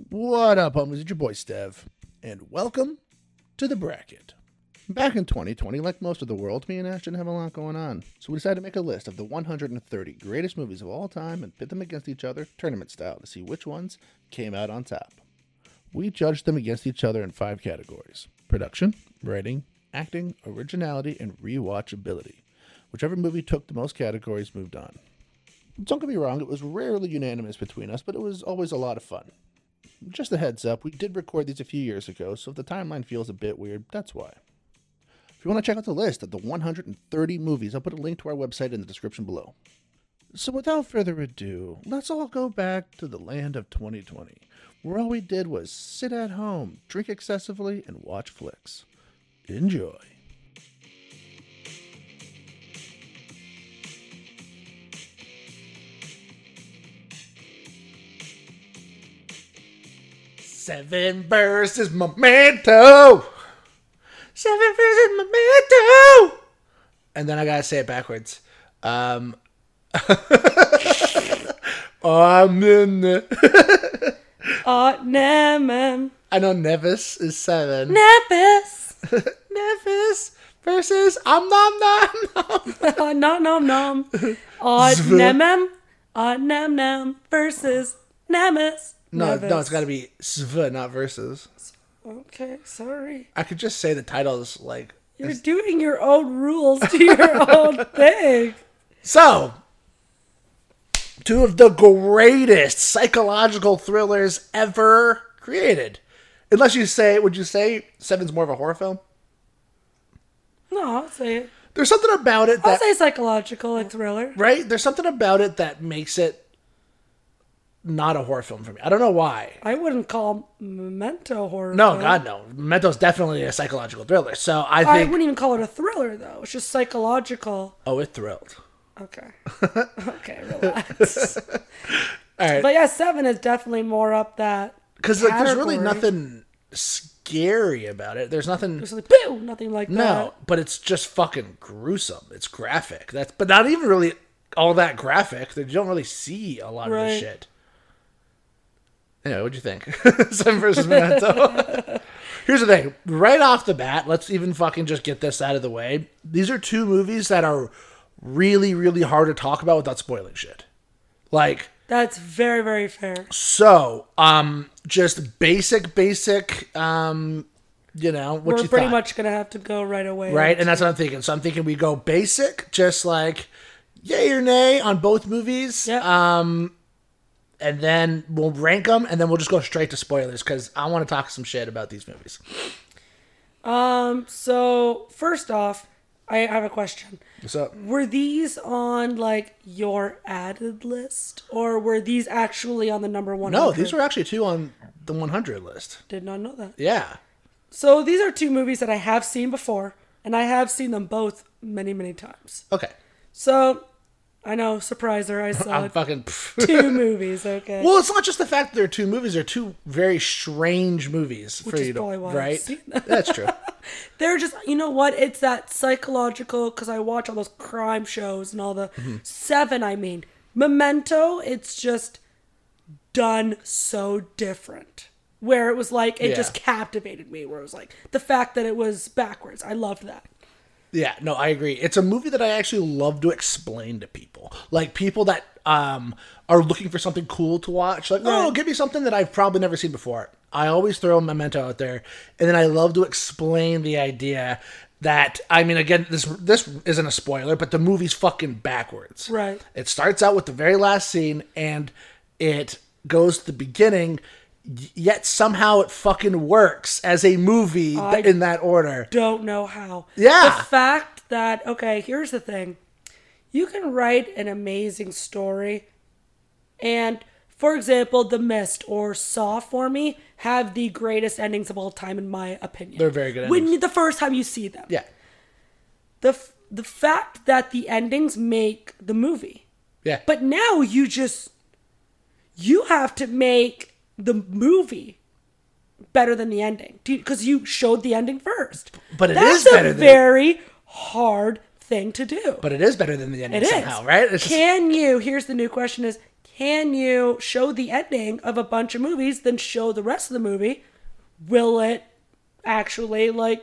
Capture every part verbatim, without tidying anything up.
What up, homies? It's your boy, Stev, and welcome to The Bracket. Back in twenty twenty, like most of the world, me and Ash didn't have a lot going on, so we decided to make a list of the one hundred thirty greatest movies of all time and pit them against each other, tournament style, to see which ones came out on top. We judged them against each other in five categories: production, writing, acting, originality, and rewatchability. Whichever movie took the most categories moved on. Don't get me wrong, it was rarely unanimous between us, but it was always a lot of fun. Just a heads up, we did record these a few years ago, so if the timeline feels a bit weird, that's why. If you want to check out the list of the one hundred thirty movies, I'll put a link to our website in the description below. So without further ado, let's all go back to the land of twenty twenty, where all we did was sit at home, drink excessively, and watch flicks. Enjoy. Seven versus Memento. Seven versus Memento. And then I gotta say it backwards. Um. I'm in the. Oh, Nemen. I know Nevis is seven. Nevis. Nevis versus Om Nom Nom. Nom nom nom. Oh, Nemem. Oh, Nem Nem versus Nemes. No, Nevis. no, it's got to be Sv, not versus. Okay, sorry. I could just say the titles like. You're doing your own rules to your own thing. So, two of the greatest psychological thrillers ever created. Unless you say, would you say Seven's more of a horror film? No, I'll say it. There's something about it that. I'll say psychological and thriller. Right? There's something about it that makes it not a horror film for me. I don't know why. I wouldn't call Memento horror. No, film. God, no. Memento's definitely a psychological thriller. So I I think. wouldn't even call it a thriller, though. It's just psychological. Oh, it thrilled. Okay. Okay, relax. All right. But yeah, Seven is definitely more up that. Because like, there's really category. nothing scary about it. There's nothing. It's like, boo! Nothing like No, that. but it's just fucking gruesome. It's graphic. That's but not even really all that graphic. You don't really see a lot of Right. this shit. Anyway, what'd you think? Seven versus Memento. Here's the thing. Right off the bat, let's even fucking just get this out of the way. These are two movies that are really, really hard to talk about without spoiling shit. Like, That's very, very fair. so, um, just basic, basic, um, you know, what We're you pretty thought. much going to have to go right away. Right, and that's what I'm thinking. So I'm thinking we go basic, just like yay or nay on both movies. Yeah. Um, and then we'll rank them, and then we'll just go straight to spoilers because I want to talk some shit about these movies. Um. So, first off, I have a question. So Were these on, like, your added list? Or were these actually on the number one hundred? no, these were actually two on the one hundred list. Did not know that. Yeah. So, these are two movies that I have seen before, and I have seen them both many, many times. Okay. So, I know, surpriser, I saw I'm fucking. two movies, okay? Well, it's not just the fact that they're two movies; they're two very strange movies Which for is you to probably why I've right. seen them. That's true. They're just, you know what? It's that psychological, because I watch all those crime shows and all the Mm-hmm. Seven, I mean. Memento, it's just done so different. Where it was like, it Yeah. just captivated me. Where it was like, the fact that it was backwards. I loved that. Yeah, no, I agree. It's a movie that I actually love to explain to people. Like people that um are looking for something cool to watch. Like, oh, Right. give me something that I've probably never seen before. I always throw Memento out there, and then I love to explain the idea that, I mean, again, this this isn't a spoiler, but the movie's fucking backwards. Right. It starts out with the very last scene, and it goes to the beginning, y- yet somehow it fucking works as a movie I- in that order. Don't know how. Yeah. The fact that, okay, here's the thing. You can write an amazing story, and, for example, The Mist or Saw, for me, have the greatest endings of all time, in my opinion. They're very good When endings. you- the first time you see them. Yeah. The, f- the fact that the endings make the movie. Yeah. But now you just, you have to make the movie better than the ending. Because you showed the ending first. But it That's is better a than- very hard thing to do. But it is better than the ending It somehow, is. right? It's just, Can you, here's the new question is, can you show the ending of a bunch of movies, then show the rest of the movie? Will it actually, like,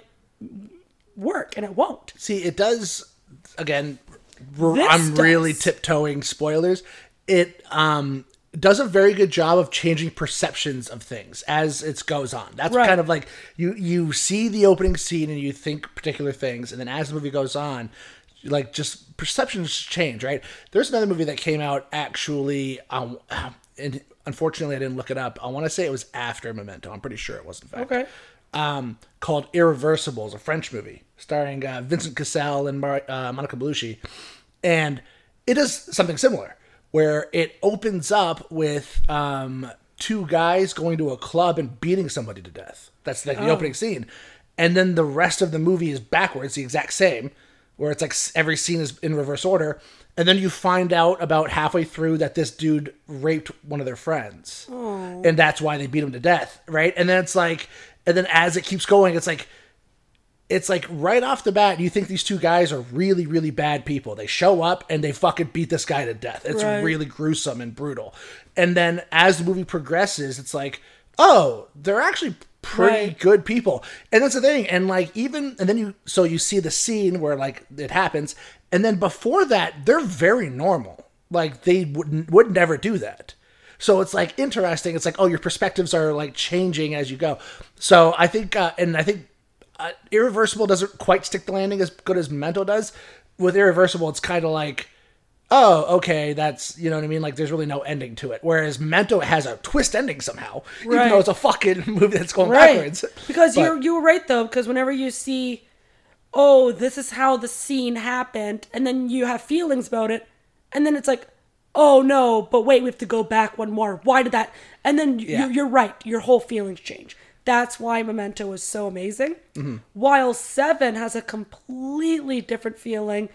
work? And it won't. see, it does, again, r- This I'm does. really tiptoeing spoilers. It um, does a very good job of changing perceptions of things as it goes on. That's Right. kind of like, you, you see the opening scene and you think particular things, and then as the movie goes on, like, just perceptions change, right? There's another movie that came out actually, um, and unfortunately I didn't look it up. I want to say it was after Memento. I'm pretty sure it was, in fact. Okay. Um, called Irreversible, a French movie starring uh, Vincent Cassel and Mar- uh, Monica Bellucci, and it does something similar where it opens up with um, two guys going to a club and beating somebody to death. That's like the Oh. opening scene, and then the rest of the movie is backwards, the exact same, where it's like s- every scene is in reverse order, and then you find out about halfway through that this dude raped one of their friends, and that's why they beat him to death, right? And then it's like. And then as it keeps going, it's like, it's like right off the bat, you think these two guys are really, really bad people. They show up and they fucking beat this guy to death. It's Right. really gruesome and brutal. And then as the movie progresses, it's like, oh, they're actually pretty Right. good people. And that's the thing. And like, even, and then you, so you see the scene where like it happens. And then before that, they're very normal. Like they wouldn't, would never do that. So it's like interesting. It's like, oh, your perspectives are like changing as you go. So I think, uh, and I think uh, Irreversible doesn't quite stick the landing as good as Memento does. With Irreversible, it's kind of like, oh, okay, that's, you know what I mean? Like there's really no ending to it. Whereas Memento has a twist ending somehow, even Right. though it's a fucking movie that's going Right. backwards. Because But- you're you were right though, because whenever you see, oh, this is how the scene happened, and then you have feelings about it, and then it's like, oh no, but wait, we have to go back one more. Why did that? And then Yeah. you're, you're right, your whole feelings change. That's why Memento is so amazing. Mm-hmm. While Seven has a completely different feeling.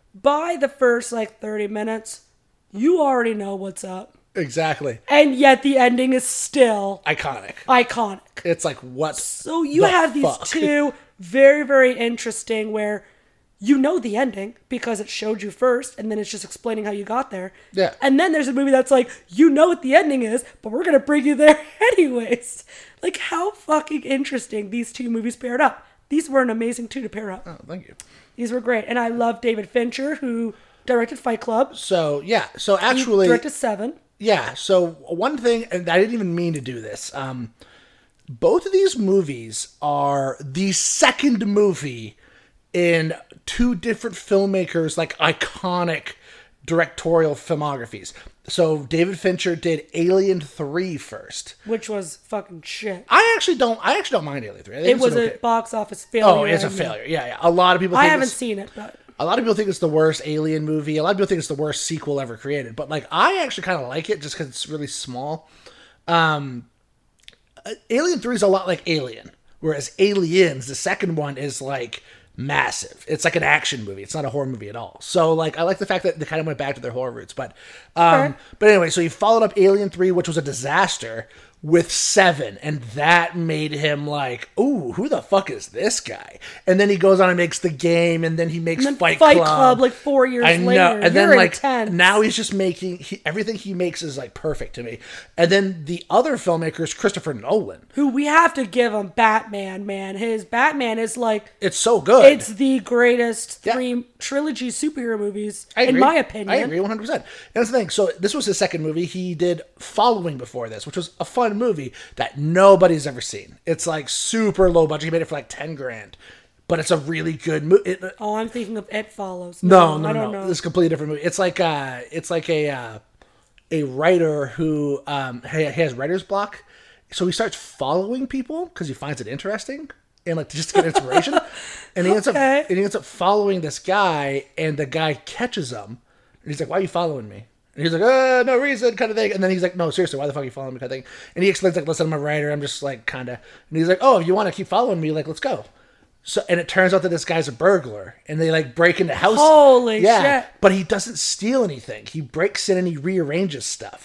By the first like thirty minutes, you already know what's up. Exactly. And yet the ending is still Iconic. iconic. It's like, what? So you the have these fuck? two very, very interesting where you know the ending because it showed you first and then it's just explaining how you got there. Yeah. And then there's a movie that's like, you know what the ending is, but we're going to bring you there anyways. Like how fucking interesting these two movies paired up. These were an amazing two to pair up. Oh, thank you. These were great. And I love David Fincher who directed Fight Club. So, yeah. So He actually, directed Seven. yeah. So one thing, and I didn't even mean to do this. Um, both of these movies are the second movie in two different filmmakers' like iconic directorial filmographies. So David Fincher did Alien three first. Which was fucking shit. I actually don't. I actually don't mind Alien three. I think It it's was an a okay. box office failure. Oh, it's a and failure. Yeah, yeah. A lot of people. I Think haven't it's, seen it, but A lot of people think it's the worst Alien movie. A lot of people think it's the worst sequel ever created. But like, I actually kind of like it just because it's really small. Um, Alien three is a lot like Alien, whereas Aliens, the second one, is like massive. It's like an action movie. It's not a horror movie at all. So like, I like the fact that they kind of went back to their horror roots. But um, Okay. but anyway, so he followed up Alien three, which was a disaster, with Seven, and that made him like, ooh, who the fuck is this guy? And then he goes on and makes The Game, and then he makes then Fight, Fight Club. Club, like four years I know, later. and then You're like intense. now he's just making he, everything he makes is like perfect to me. And then the other filmmaker is Christopher Nolan. Who we have to give him Batman, man. His Batman is like, It's so good. it's the greatest Yeah. three trilogy superhero movies, I in agree. my opinion. I agree one hundred percent. And that's the thing. So this was his second movie. He did Following before this, which was a fun movie that nobody's ever seen. It's like super low budget. He made it for like ten grand. But it's a really good movie. Oh, I'm thinking of It Follows. No, no, I no, don't no. know. This is a completely different movie. It's like uh it's like a uh, a writer who um he, he has writer's block, so he starts following people because he finds it interesting and like just to get inspiration. And he ends up Okay. and he ends up following this guy, and the guy catches him, and he's like, "Why are you following me?" And he's like, uh, no reason, kind of thing. And then he's like, no, seriously, why the fuck are you following me, kind of thing. And he explains, like, listen, I'm a writer. I'm just, like, kind of. And he's like, oh, if you want to keep following me, like, let's go. So, and it turns out that this guy's a burglar. And they, like, break into houses. Holy yeah, shit. But he doesn't steal anything. He breaks in and he rearranges stuff.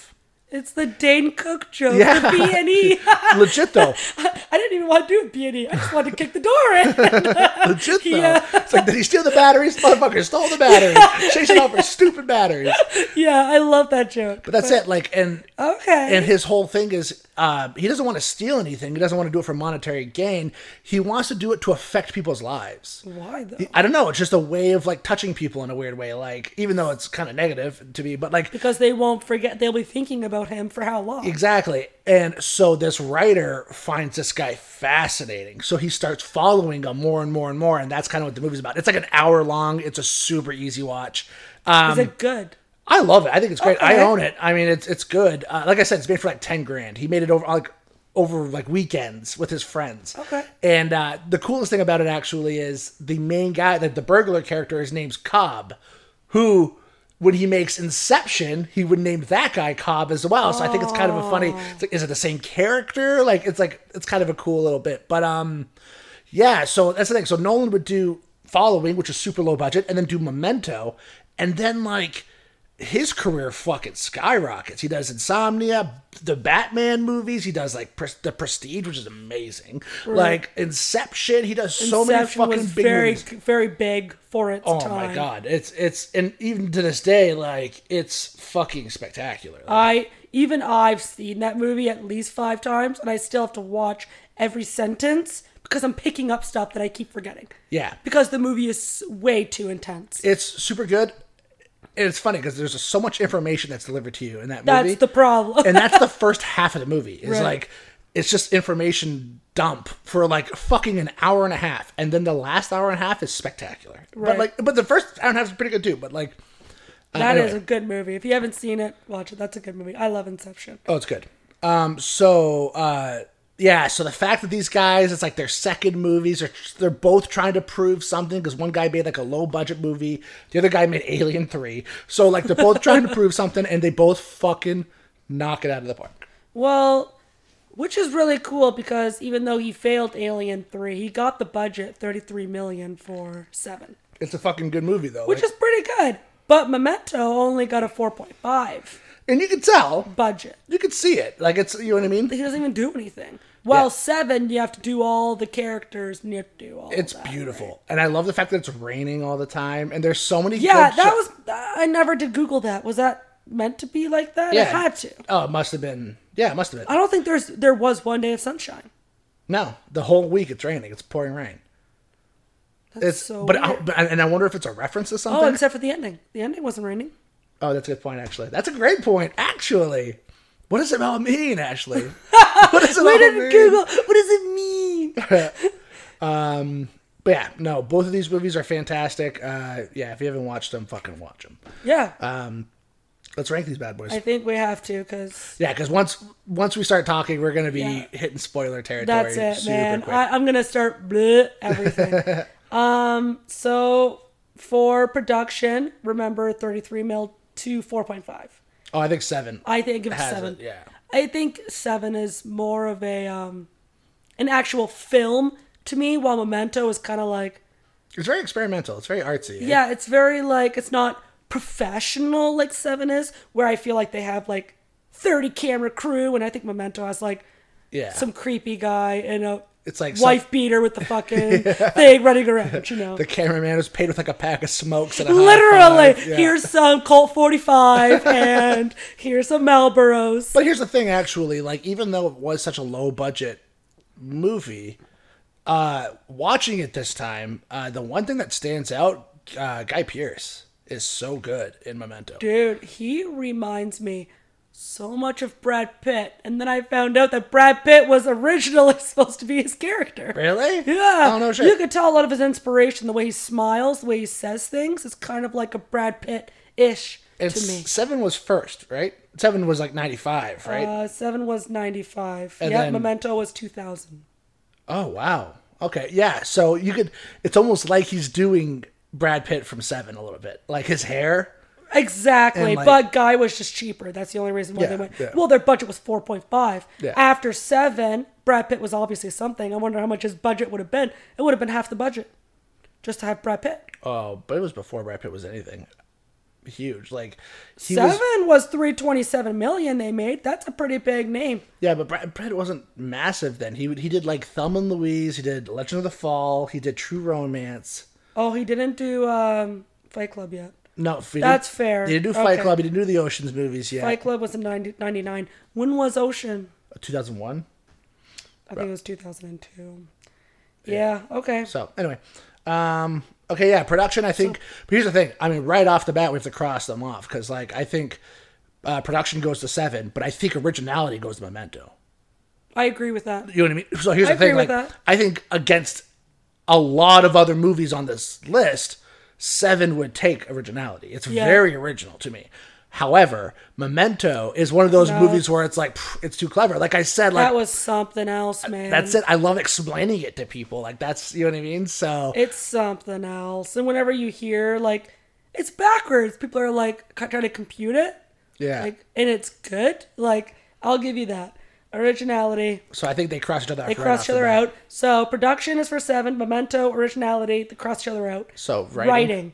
It's the Dane Cook joke. Yeah. The B and E. Legit though. I didn't even want to do a B and E. I just wanted to kick the door in. Legit though. Yeah. It's like, did he steal the batteries? Motherfucker stole the batteries. Chasing off for stupid batteries. Yeah, I love that joke. But that's it. Like, and Okay. and his whole thing is, uh, he doesn't want to steal anything. He doesn't want to do it for monetary gain. He wants to do it to affect people's lives. Why though? I don't know. It's just a way of like touching people in a weird way. Like, even though it's kind of negative to me, but like, Because they won't forget. They'll be thinking about him for how long? exactly. And so this writer finds this guy fascinating. So he starts following him more and more and more. And that's kind of what the movie's about. It's like an hour long. It's a super easy watch. Um, Is it good? I love it. I think it's great. Okay. I own it. I mean, it's it's good. Uh, like I said, it's made for like ten grand. He made it over like over like weekends with his friends. Okay. And uh, the coolest thing about it actually is the main guy, that the burglar character, his name's Cobb, who when he makes Inception, he would name that guy Cobb as well. So I think it's kind of a funny. It's like, is it the same character? Like it's like it's kind of a cool little bit. But um, yeah. So that's the thing. So Nolan would do Following, which is super low budget, and then do Memento, and then like. His career fucking skyrockets. He does Insomnia, the Batman movies. He does like Pres- the Prestige, which is amazing. Right. Like Inception. He does so Inception many fucking was big very, movies. very big for its Oh time. my god, it's it's and even to this day, like it's fucking spectacular. Like, I even I've seen that movie at least five times, and I still have to watch every sentence because I'm picking up stuff that I keep forgetting. yeah, Because the movie is way too intense. it's super good. And it's funny because there's so much information that's delivered to you in that movie. That's the problem. And that's the first half of the movie. Is Right. like it's just information dump for like fucking an hour and a half, and then the last hour and a half is spectacular. But Right. like, but the first hour and a half is pretty good too. But like, uh, That anyway. is a good movie. If you haven't seen it, watch it. That's a good movie. I love Inception. Oh, it's good. Um, so uh, yeah, so the fact that these guys, it's like their second movies, are they're both trying to prove something because one guy made like a low budget movie, the other guy made Alien three. So like they're both trying to prove something, and they both fucking knock it out of the park. Well, which is really cool because even though he failed Alien three, he got the budget thirty-three million dollars for seven. It's a fucking good movie though. Which like- is pretty good. But Memento only got a four point five and you can tell, budget. you can see it. Like it's, you know what I mean? He doesn't even do anything. While Yeah. seven, you have to do all the characters and you have to do all It's that, beautiful, right? and I love the fact that it's raining all the time, and there's so many. Yeah, good that sho- was. I never did Google that. Was that meant to be like that? Yeah. It had to. Oh, it must have been. Yeah, it must have been. I don't think there's there was one day of sunshine. No, the whole week it's raining. It's pouring rain. That's It's so but, I, weird. but and I wonder if it's a reference to something. Oh, except for the ending. The ending wasn't raining. Oh, that's a good point. Actually, that's a great point. Actually, what does it all mean? Ashley, what does it We all didn't mean? Google. What does it mean? um, but yeah, no, both of these movies are fantastic. Uh, yeah, if you haven't watched them, fucking watch them. Yeah, Um, let's rank these bad boys. I think we have to because Yeah, because once once we start talking, we're gonna be Yeah. hitting spoiler territory. that's it, super man. quick. I, I'm gonna start bleh, everything. um, so for production, remember thirty-three mil to four point five. oh, I think seven. I think give it has seven. it, yeah. I think seven is more of a um, an actual film to me, while Memento is kind of like It's very experimental. It's very artsy. eh? yeah, it's very like it's not professional like Seven is, where I feel like they have like thirty camera crew, and I think Memento has like yeah. some creepy guy and a It's like wife some- beater with the fucking thing running around, you know. the cameraman is paid with like a pack of smokes and a high Literally, five. Yeah. here's some Colt forty-five and here's some Marlboros. But here's the thing, actually, like even though it was such a low budget movie, uh, watching it this time, uh, the one thing that stands out, uh, Guy Pearce is so good in Memento. Dude, he reminds me so much of Brad Pitt. And then I found out that Brad Pitt was originally supposed to be his character. Really? Yeah. Oh, no shit. You could tell a lot of his inspiration, the way he smiles, the way he says things, is kind of like a Brad Pitt-ish And to me. seven was first, right? Seven was like ninety-five, right? Uh, seven was ninety-five. And yeah, then- Memento was two thousand. Oh, wow. Okay, yeah. So you could, it's almost like he's doing Brad Pitt from Seven a little bit. Like his hair. Exactly, And, like- but Guy was just cheaper. That's the only reason why Yeah, they went. yeah. Well, their budget was four point five. Yeah. After seven, Brad Pitt was obviously something. I wonder how much his budget would have been. It would have been half the budget just to have Brad Pitt. Oh, but it was before Brad Pitt was anything. huge. Like he Seven was, was three twenty-seven million they made. That's a pretty big name. yeah, but Brad Pitt wasn't massive then. He he did like Thelma and Louise. He did Legend of the Fall. He did True Romance. Oh, he didn't do um, Fight Club yet. No, he That's didn't, fair. He didn't do Fight Okay. Club. He didn't do the Ocean's movies yet. Fight Club was in ninety, ninety-nine. When was Ocean? two thousand one. I think it was two thousand two. Yeah, okay. So anyway, um, okay, yeah, production. I think. But here's the thing. I mean, right off the bat, we have to cross them off because, like, I think uh, production goes to seven, but I think originality goes to Memento. I agree with that. You know what I mean? So here's I the thing. agree with Like, that. I think against a lot of other movies on this list, seven would take originality. It's Yeah. very original to me. However, Memento is one of those No. movies where it's like pff, it's too clever. Like I said, like That was something else, man. that's it. I love explaining it to people. Like that's you know what I mean. So It's something else. And whenever you hear, like, it's backwards, people are like trying to compute it. yeah. Like, and it's good. Like, I'll give you that. Originality. so I think they cross each other. They cross each other out. So production is for seven. Memento, originality, they cross each other out. So writing. Writing.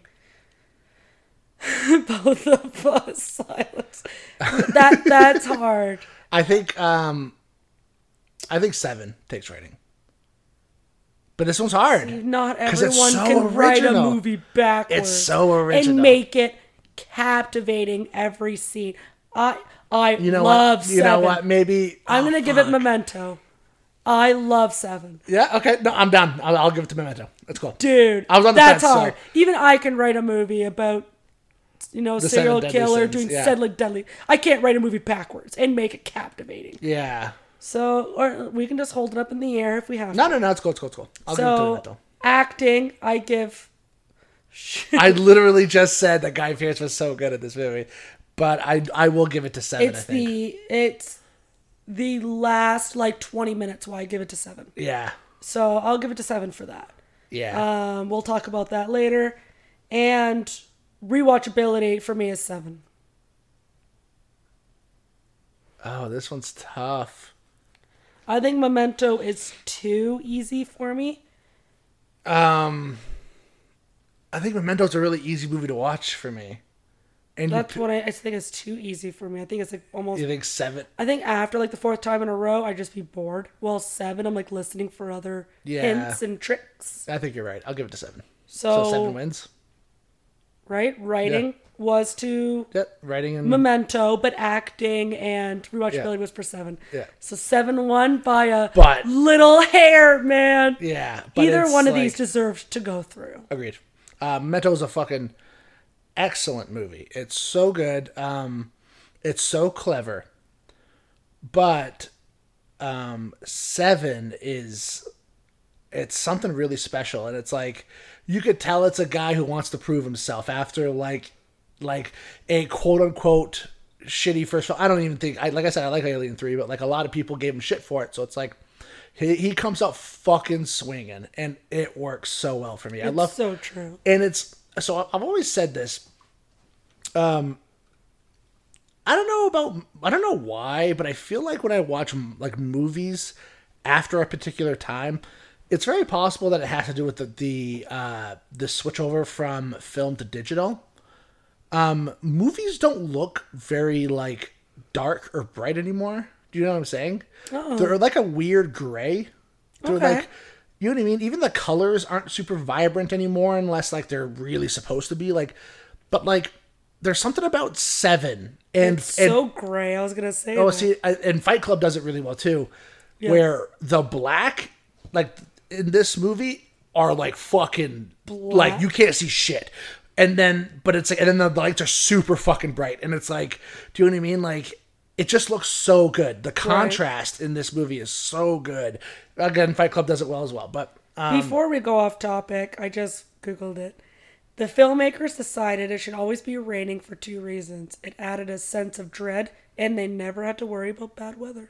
Both of us silence. That that's hard. I think. Um, I think seven takes writing. But this one's hard. Not 'Cause it's everyone so can write a original. movie backwards. It's so original. And make it captivating every scene. I I You know love what? You Seven. know what? Maybe I'm oh, gonna give it fuck. Memento. I love Seven. Yeah. Okay. No, I'm done. I'll, I'll give it to Memento. Let's go. Dude, I was on the that's fence, so- hard. Even I can write a movie about, you know, The serial seven deadly killer sins, doing yeah. deadly, deadly. I can't write a movie backwards and make it captivating. Yeah. So, or we can just hold it up in the air if we have to. No, no, no. Let's go. Let's go. Let's go. I'll give it to So, Memento. acting, I give. I literally just said that Guy Pearce was so good at this movie, but I I will give it to seven. It's I think. the it's the last like twenty minutes why I give it to seven. Yeah. So I'll give it to seven for that. Yeah. Um, we'll talk about that later. And rewatchability for me is seven. oh, this one's tough. I think Memento is too easy for me. Um, I think Memento's a really easy movie to watch for me. And you, That's p- what I, I think is too easy for me. I think it's like almost. you think seven? I think after like the fourth time in a row, I'd just be bored. Well, seven, I'm like listening for other Yeah. hints and tricks. I think you're right. I'll give it to seven. So, So seven wins. right, writing was to Yep. Writing and Memento, but acting and rewatchability Yeah. was for seven. Yeah. So seven won by a But- little hair, man. yeah. But Either it's one of like- these deserved to go through. Agreed. Uh, Memento's a fucking excellent movie. It's so good. Um, it's so clever. But um, Seven is it's something really special, and it's like you could tell it's a guy who wants to prove himself after like like a quote unquote shitty first film. I don't even think I like I said I like Alien three, but like a lot of people gave him shit for it. So it's like he he comes out fucking swinging, and it works so well for me. I It's love so true. and it's so I've always said this. Um, I don't know about I don't know why, but I feel like when I watch like movies after a particular time, it's very possible that it has to do with the the uh, the switch over from film to digital. Um, movies don't look very like dark or bright anymore. Do you know what I'm saying? Uh-oh. They're like a weird gray. They're Okay. like, you know what I mean? Even the colors aren't super vibrant anymore unless like they're really supposed to be. Like, but like, there's something about Seven and It's and so gray. I was gonna say. oh, that. see, I- and Fight Club does it really well too, Yeah. where the black, like in this movie, are like fucking Black? like you can't see shit. And then, but it's like, and then the lights are super fucking bright, and it's like, do you know what I mean? Like, it just looks so good. The contrast in this movie is so good. Again, Fight Club does it well as well. But um, Before we go off topic, I just googled it. The filmmakers decided it should always be raining for two reasons. It added a sense of dread, and they never had to worry about bad weather.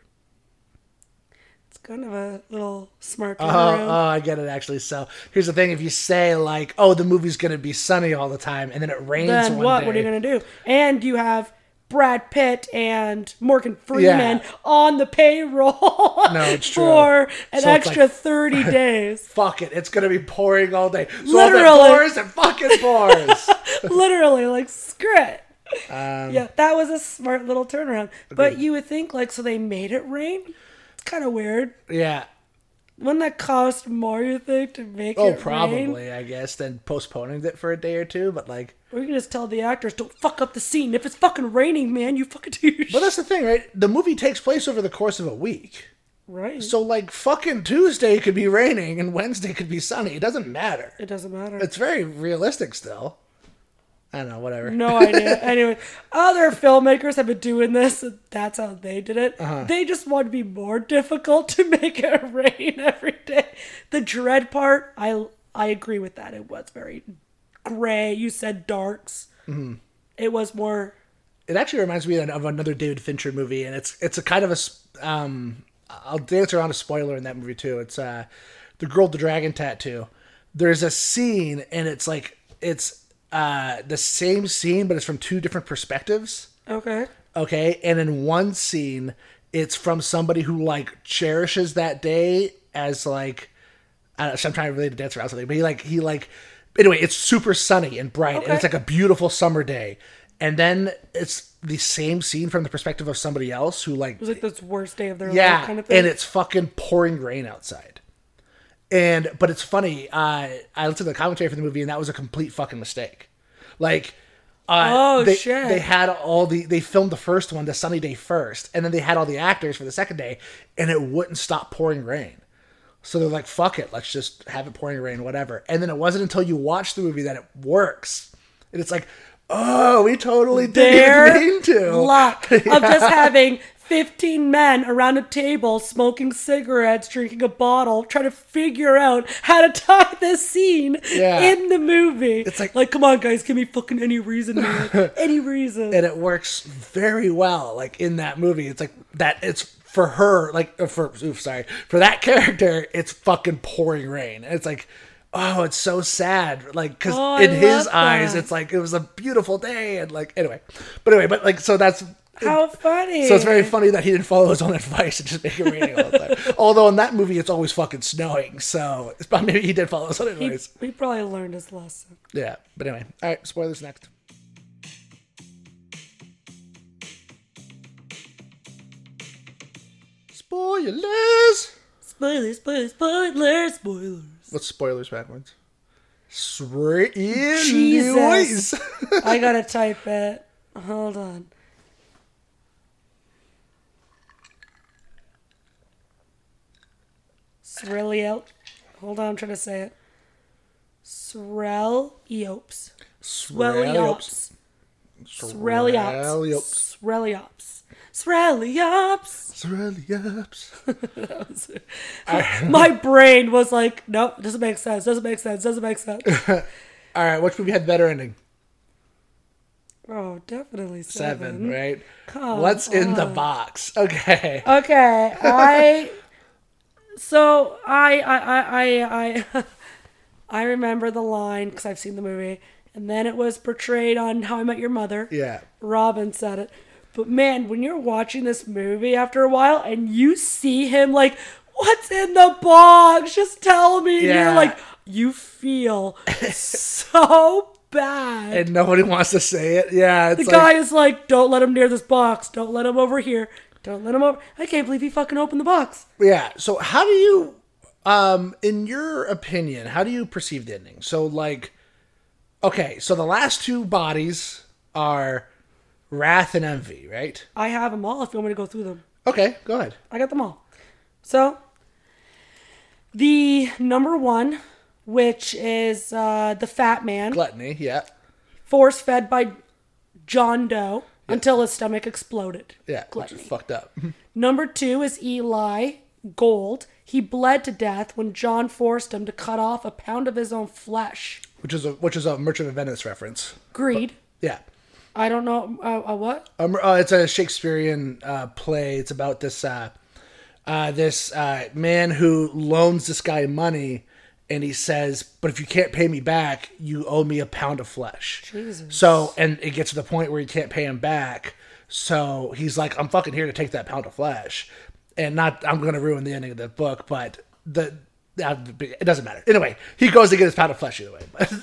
It's kind of a little smart oh, turnaround. oh, I get it actually. So here's the thing: if you say like, "Oh, the movie's gonna be sunny all the time," and then it rains then one what? day, What are you going to do? And you have Brad Pitt and Morgan Freeman Yeah. on the payroll No, it's true. for an So it's extra like- thirty days. Fuck it, it's gonna be pouring all day. So Literally. if it pours, it fucking pours. Literally, like, screw it. Um, Yeah, that was a smart little turnaround. But you would think, like, so they made it rain? It's kind of weird. Yeah. Wouldn't that cost more, you think, to make Oh, it probably, rain? I guess, than postponing it for a day or two. But, like... Or you can just tell the actors, don't fuck up the scene. If it's fucking raining, man, you fucking do your But shit. that's the thing, right? The movie takes place over the course of a week. Right. So, like, fucking Tuesday could be raining and Wednesday could be sunny. It doesn't matter. It doesn't matter. It's very realistic still. I don't know, whatever. No idea. Anyway, other filmmakers have been doing this. And that's how they did it. Uh-huh. They just want to be more difficult to make it rain every day. The dread part, I I agree with that. It was very gray. You said darks. Mm-hmm. It was more. It actually reminds me of another David Fincher movie, and it's it's a kind of a... Um, I'll dance around a spoiler in that movie, too. It's uh, The Girl with the Dragon Tattoo. There's a scene, and it's like... It's... Uh, the same scene, but it's from two different perspectives. Okay. Okay, and in one scene, it's from somebody who like cherishes that day as like I don't know, so I'm trying to relate to dance around something, but he like he like anyway, it's super sunny and bright, Okay. and it's like a beautiful summer day. And then it's the same scene from the perspective of somebody else who like It was like this worst day of their yeah, life kind of thing. and it's fucking pouring rain outside. And but it's funny. Uh, I listened to the commentary for the movie, and that was a complete fucking mistake. Like, uh, Oh, they, shit. they had all the they filmed the first one, the sunny day first, and then they had all the actors for the second day, and it wouldn't stop pouring rain. So they're like, "Fuck it, let's just have it pouring rain, whatever." And then it wasn't until you watch the movie that it works, and it's like, "Oh, we totally Their didn't mean to." luck of just having fifteen men around a table smoking cigarettes, drinking a bottle, trying to figure out how to tie this scene Yeah. in the movie. It's like- like, come on, guys, give me fucking any reason, man. Any reason. And it works very well, like in that movie. It's like that. It's for her, like uh, for oof, sorry, for that character. It's fucking pouring rain. And it's like, oh, it's so sad. Like because Oh, I in his love eyes, that. it's like it was a beautiful day, and like anyway. But anyway, but like so that's. How funny. So it's very funny that he didn't follow his own advice and just make it raining all the time. Although in that movie, it's always fucking snowing. So it's probably maybe he did follow his own He, advice. he probably learned his lesson. Yeah. But anyway, all right. Spoilers next. Spoilers. Spoilers, spoilers, spoilers, spoilers. What's spoilers backwards? Straight in Jesus. the I gotta type it. Hold on. Sreliel. Hold on, I'm trying to say it. Sreliops. Swelliops. Sreliops. Sreliops. Sreliops. Sreliops. My brain was like, nope, doesn't make sense, doesn't make sense, doesn't make sense. All right, which movie had the better ending? Oh, definitely seven. Seven, right? Come What's in the on. box? Okay. Okay, I. So I I I I I, I remember the line because I've seen the movie, and then it was portrayed on How I Met Your Mother. Yeah. Robin said it, but man, when you're watching this movie after a while and you see him like, "What's in the box? Just tell me." And Yeah. you're like, you feel so bad. And nobody wants to say it. Yeah, it's the like, guy is like, "Don't let him near this box. Don't let him over here. Don't let him over." I can't believe he fucking opened the box. yeah. So how do you, um, in your opinion, how do you perceive the ending? So like, okay, so the last two bodies are Wrath and Envy, right? I have them all if you want me to go through them. Okay, go ahead. I got them all. So, the number one, which is uh, the fat man, Gluttony, yeah. force fed by John Doe until his stomach exploded. Yeah, which Gluttony. is fucked up. Number two is Eli Gold. He bled to death when John forced him to cut off a pound of his own flesh. Which is a which is a Merchant of Venice reference. Greed. Yeah. I don't know. Uh, uh, what? Um, uh, it's a Shakespearean uh, play. It's about this uh, uh, this uh, man who loans this guy money, and he says, "But if you can't pay me back, you owe me a pound of flesh." Jesus. So, and it gets to the point where he can't pay him back. So he's like, "I'm fucking here to take that pound of flesh," and not. I'm going to ruin the ending of the book, but the uh, it doesn't matter. Anyway, he goes to get his pound of flesh either way.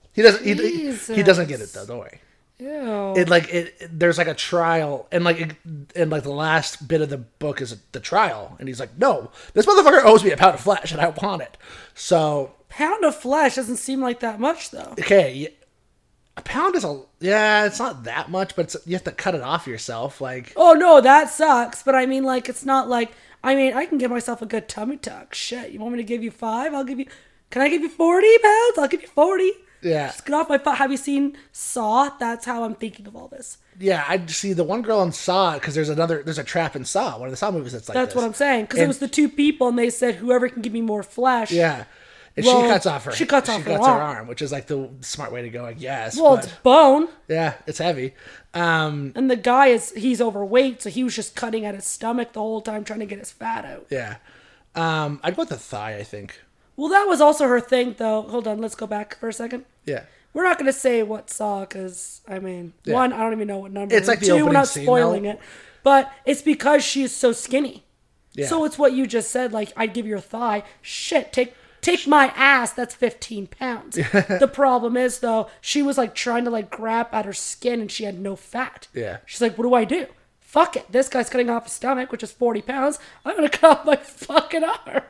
He doesn't. He, he Jesus. doesn't get it though. Don't worry. Ew. It like it, it- There's like a trial, and like it, and like the last bit of the book is the trial, and he's like, "No, this motherfucker owes me a pound of flesh, and I want it." So Pound of flesh doesn't seem like that much, though. okay, a pound is a yeah, it's not that much, but it's, you have to cut it off yourself. Like Oh, no, that sucks. But I mean, like, it's not like, I mean, I can give myself a good tummy tuck. Shit, you want me to give you five? I'll give you, can I give you forty pounds? I'll give you forty. yeah, Just get off my foot. Have you seen Saw? That's how I'm thinking of all this. yeah. I see the one girl in Saw because there's another there's a trap in Saw, one of the Saw movies that's like That's this. what I'm saying. Because it And- was the two people, and they said, whoever can give me more flesh. Yeah. And Well, she cuts off her. she cuts off she her cuts her arm. arm, which is like the smart way to go, I guess. Well, but, it's bone. yeah, it's heavy. Um, And the guy is, he's overweight, so he was just cutting at his stomach the whole time, trying to get his fat out. yeah. Um, I'd go with the thigh, I think. Well, that was also her thing, though. Hold on, let's go back for a second. Yeah. We're not going to say what Saw, because, I mean, Yeah. one, I don't even know what number. It's like the Two, we're opening not scene, spoiling though. it. But it's because she's so skinny. Yeah. So it's what you just said, like, I'd give your thigh. Shit, take take my ass, that's fifteen pounds. The problem is, though, she was, like, trying to, like, grab at her skin, and she had no fat. Yeah. She's like, what do I do? Fuck it. This guy's cutting off his stomach, which is forty pounds. I'm going to cut off my fucking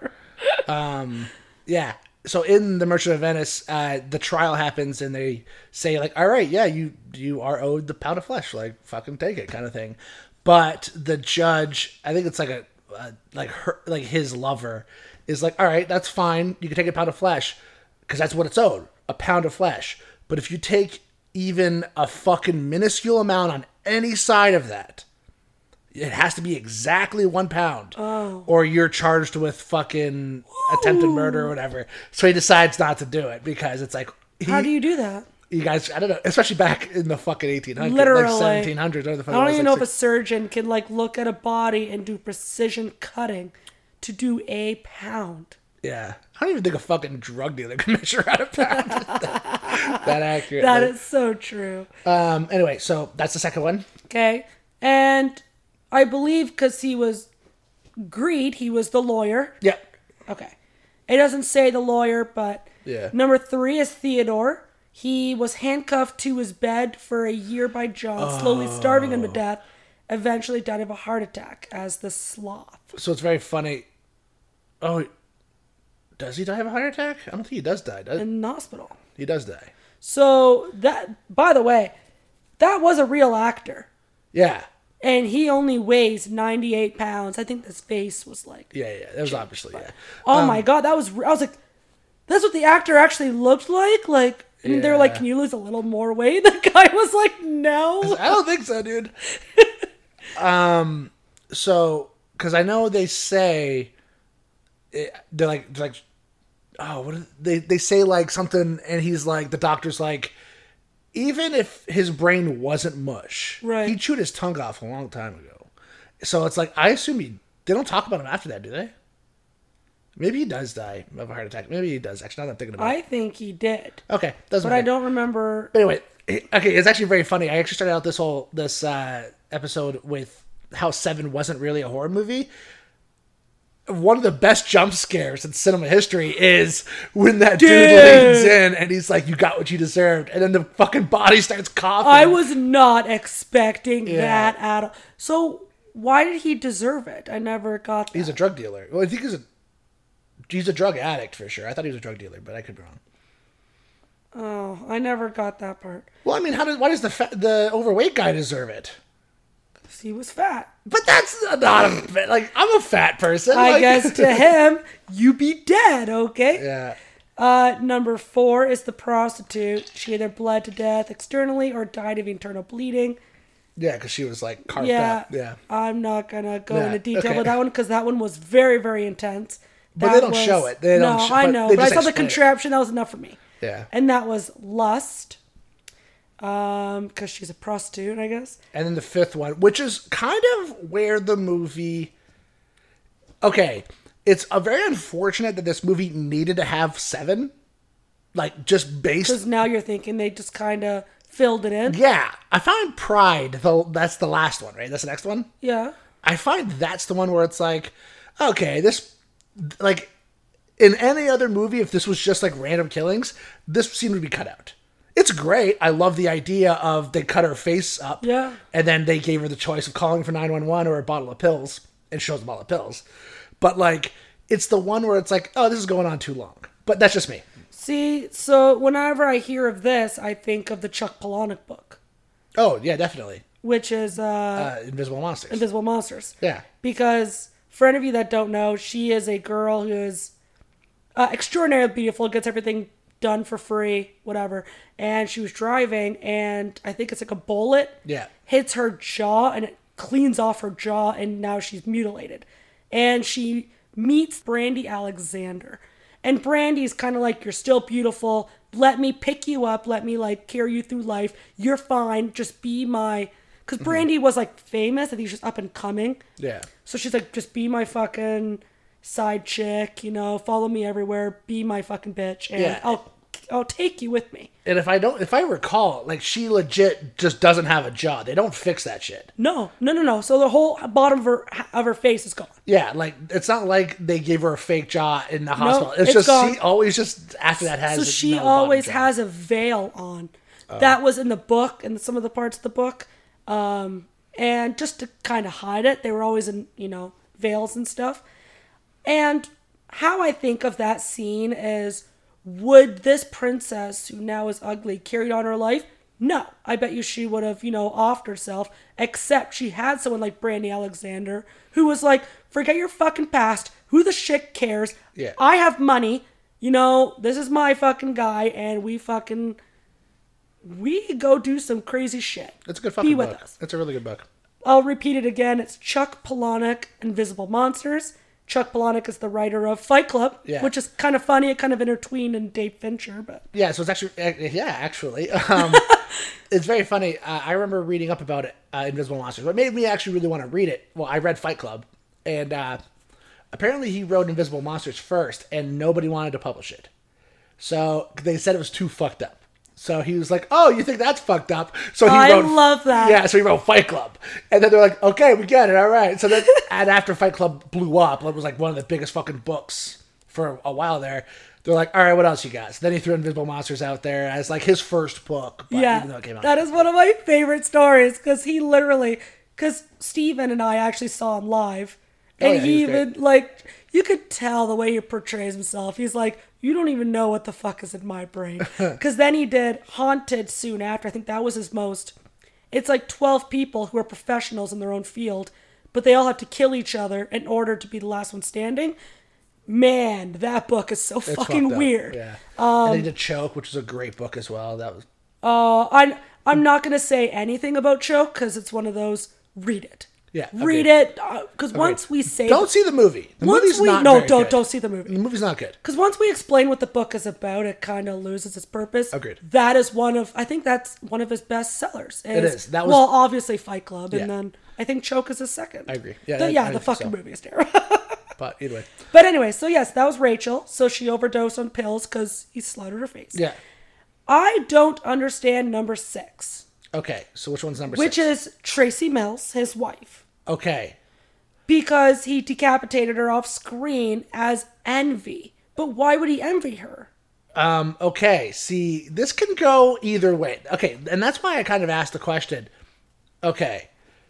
arm. Yeah. So in the Merchant of Venice, uh, the trial happens, and they say like, "All right, yeah, you you are owed the pound of flesh, like fucking take it," kind of thing. But the judge, I think it's like a uh, like her like his lover is like, "All right, that's fine. You can take a pound of flesh because that's what it's owed, a pound of flesh. But if you take even a fucking minuscule amount on any side of that." It has to be exactly one pound, Oh. or you're charged with fucking attempted murder or whatever. So he decides not to do it because it's like, he, How do you do that? you guys? I don't know, especially back in the fucking eighteen hundreds, Literally. like seventeen hundreds, or the fuck I it don't was, even like know if a six- surgeon can like look at a body and do precision cutting to do a pound. yeah, I don't even think a fucking drug dealer can measure out a pound that, that accurate. That is so true. Um. Anyway, so that's the second one. Okay. And I believe because he was Greed, he was the lawyer. Yeah. Okay. It doesn't say the lawyer, but Yeah. number three is Theodore. He was handcuffed to his bed for a year by John, slowly starving him to death, eventually died of a heart attack as the sloth. So it's very funny. Oh, does he die of a heart attack? I don't think he does die. Does In the hospital. he? Does die? So that, by the way, that was a real actor. Yeah. And he only weighs ninety-eight pounds. I think his face was like, Yeah. Yeah. That was obviously yeah. oh my God, that was, I was like, that's what the actor actually looked like? Like, and they were like, Yeah. can you lose a little more weight? The guy was like, no. I don't think so, dude. um, so because I know they say it, they're like they're like, oh, what are, they they say like something, and he's like, the doctor's like, even if his brain wasn't mush, Right. he chewed his tongue off a long time ago. So it's like, I assume he they don't talk about him after that, do they? Maybe he does die of a heart attack. Maybe he does. Actually, now that I'm thinking about I it. think he did. Okay, doesn't But I matter. don't remember. Anyway, okay, it's actually very funny. I actually started out this whole this uh, episode with how Seven wasn't really a horror movie. One of the best jump scares in cinema history is when that dude, Dude. leans in and he's like, "You got what you deserved," and then the fucking body starts coughing. I was not expecting Yeah. that at all. So why did he deserve it? I never got that. He's a drug dealer. Well, I think he's a he's a drug addict for sure. I thought he was a drug dealer, but I could be wrong. Oh, I never got that part. Well, I mean, how does why does the fa- the overweight guy deserve it? 'Cause he was fat. But that's not a like I'm a fat person. I like- guess to him, you be dead, okay? Yeah. Uh, number four is the prostitute. She either bled to death externally or died of internal bleeding. Yeah, because she was like carved Yeah, up. Yeah. I'm not gonna go Yeah, into detail okay. with that one because that one was very, very intense. But That they don't was- show it. They don't no, sh- I but know, they but I just saw the explain it. contraption. That was enough for me. Yeah. And that was lust. Um, because she's a prostitute, I guess. And then the fifth one, which is kind of where the movie. Okay, it's a very unfortunate that this movie needed to have seven, like just based. Because now you're thinking they just kind of filled it in. Yeah, I find Pride. The, that's the last one, right? That's the next one. Yeah. I find that's the one where it's like, okay, this, like, in any other movie, if this was just like random killings, this scene would be cut out. It's great. I love the idea of they cut her face up. Yeah. And then they gave her the choice of calling for nine one one or a bottle of pills. And shows a bottle of pills. But, like, it's the one where it's like, oh, this is going on too long. But that's just me. See, so whenever I hear of this, I think of the Chuck Palahniuk book. Oh, yeah, definitely. Which is uh, Uh, Invisible Monsters. Invisible Monsters. Yeah. Because, for any of you that don't know, she is a girl who is uh, extraordinarily beautiful, gets everything done for free, whatever. And she was driving, and I think it's like a bullet Yeah. hits her jaw, and it cleans off her jaw, and now she's mutilated. And she meets Brandy Alexander. And Brandy's kind of like, you're still beautiful. Let me pick you up. Let me, like, carry you through life. You're fine. Just be my... Because Brandy was, like, famous. I think she was up and coming. Yeah. So she's like, just be my fucking side chick, you know, follow me everywhere. Be my fucking bitch. And Yeah. I'll, I'll take you with me. And if I don't, if I recall, like, she legit just doesn't have a jaw. They don't fix that shit. No, no, no, no. So the whole bottom of her, of her face is gone. Yeah, like, it's not like they gave her a fake jaw in the hospital. it's, it's just, gone. she always just, after that, has So a- she no bottom always jaw. has a veil on. That was in the book and some of the parts of the book. Um, and just to kind of hide it, they were always in, you know, veils and stuff. And how I think of that scene is, would this princess, who now is ugly, carried on her life? No. I bet you she would have, you know, offed herself, except she had someone like Brandy Alexander, who was like, forget your fucking past. Who the shit cares? Yeah. I have money. You know, this is my fucking guy, and we fucking... We go do some crazy shit. It's a good fucking Be with book. us. It's a really good book. I'll repeat it again. It's Chuck Palahniuk, Invisible Monsters. Chuck Palahniuk is the writer of Fight Club, Yeah. which is kind of funny. It kind of intertwined in Dave Fincher, but Yeah, so it's actually, uh, yeah, actually. Um, it's very funny. Uh, I remember reading up about it, uh, Invisible Monsters. What made me actually really want to read it, well, I read Fight Club, and uh, apparently he wrote Invisible Monsters first, and nobody wanted to publish it. So they said it was too fucked up. So he was like, oh, you think that's fucked up? So he I wrote, love that. Yeah, so he wrote Fight Club. And then they're like, okay, we get it, all right. So then, and after Fight Club blew up, it was like one of the biggest fucking books for a while there. They're like, all right, what else you got? So then he threw Invisible Monsters out there as like his first book. But yeah, even though it came out that is one of my favorite stories because he literally, because Steven and I actually saw him live, and Oh, yeah, he, he was even great. like you could tell the way he portrays himself. He's like, you don't even know what the fuck is in my brain. Because then he did Haunted soon after. I think that was his most. It's like twelve people who are professionals in their own field, but they all have to kill each other in order to be the last one standing. Man, that book is so It's fucking fucked up. weird. Yeah. and then he did Choke, which was a great book as well. That was Uh, I'm, I'm not going to say anything about Choke because it's one of those, read it. Yeah, Read agreed. it. Because once we say... Don't see the movie. The once movie's we, not No, very don't, good. don't see the movie. The movie's not good. Because once we explain what the book is about, it kind of loses its purpose. Agreed. That is one of, I think that's one of his best sellers. It is. That was- well, obviously Fight Club, Yeah. and then I think Choke is his second. I agree. Yeah, The- I- yeah, I the think fucking so. movie is terrible. But either way. But anyway, so yes, that was Rachel. So she overdosed on pills because he slaughtered her face. Yeah. I don't understand number six, Okay, so which one's number which six? is Tracy Mills, his wife. Okay. Because he decapitated her off screen as envy. But why would he envy her? Um, okay, see, this can go either way. Okay, and that's why I kind of asked the question. Okay.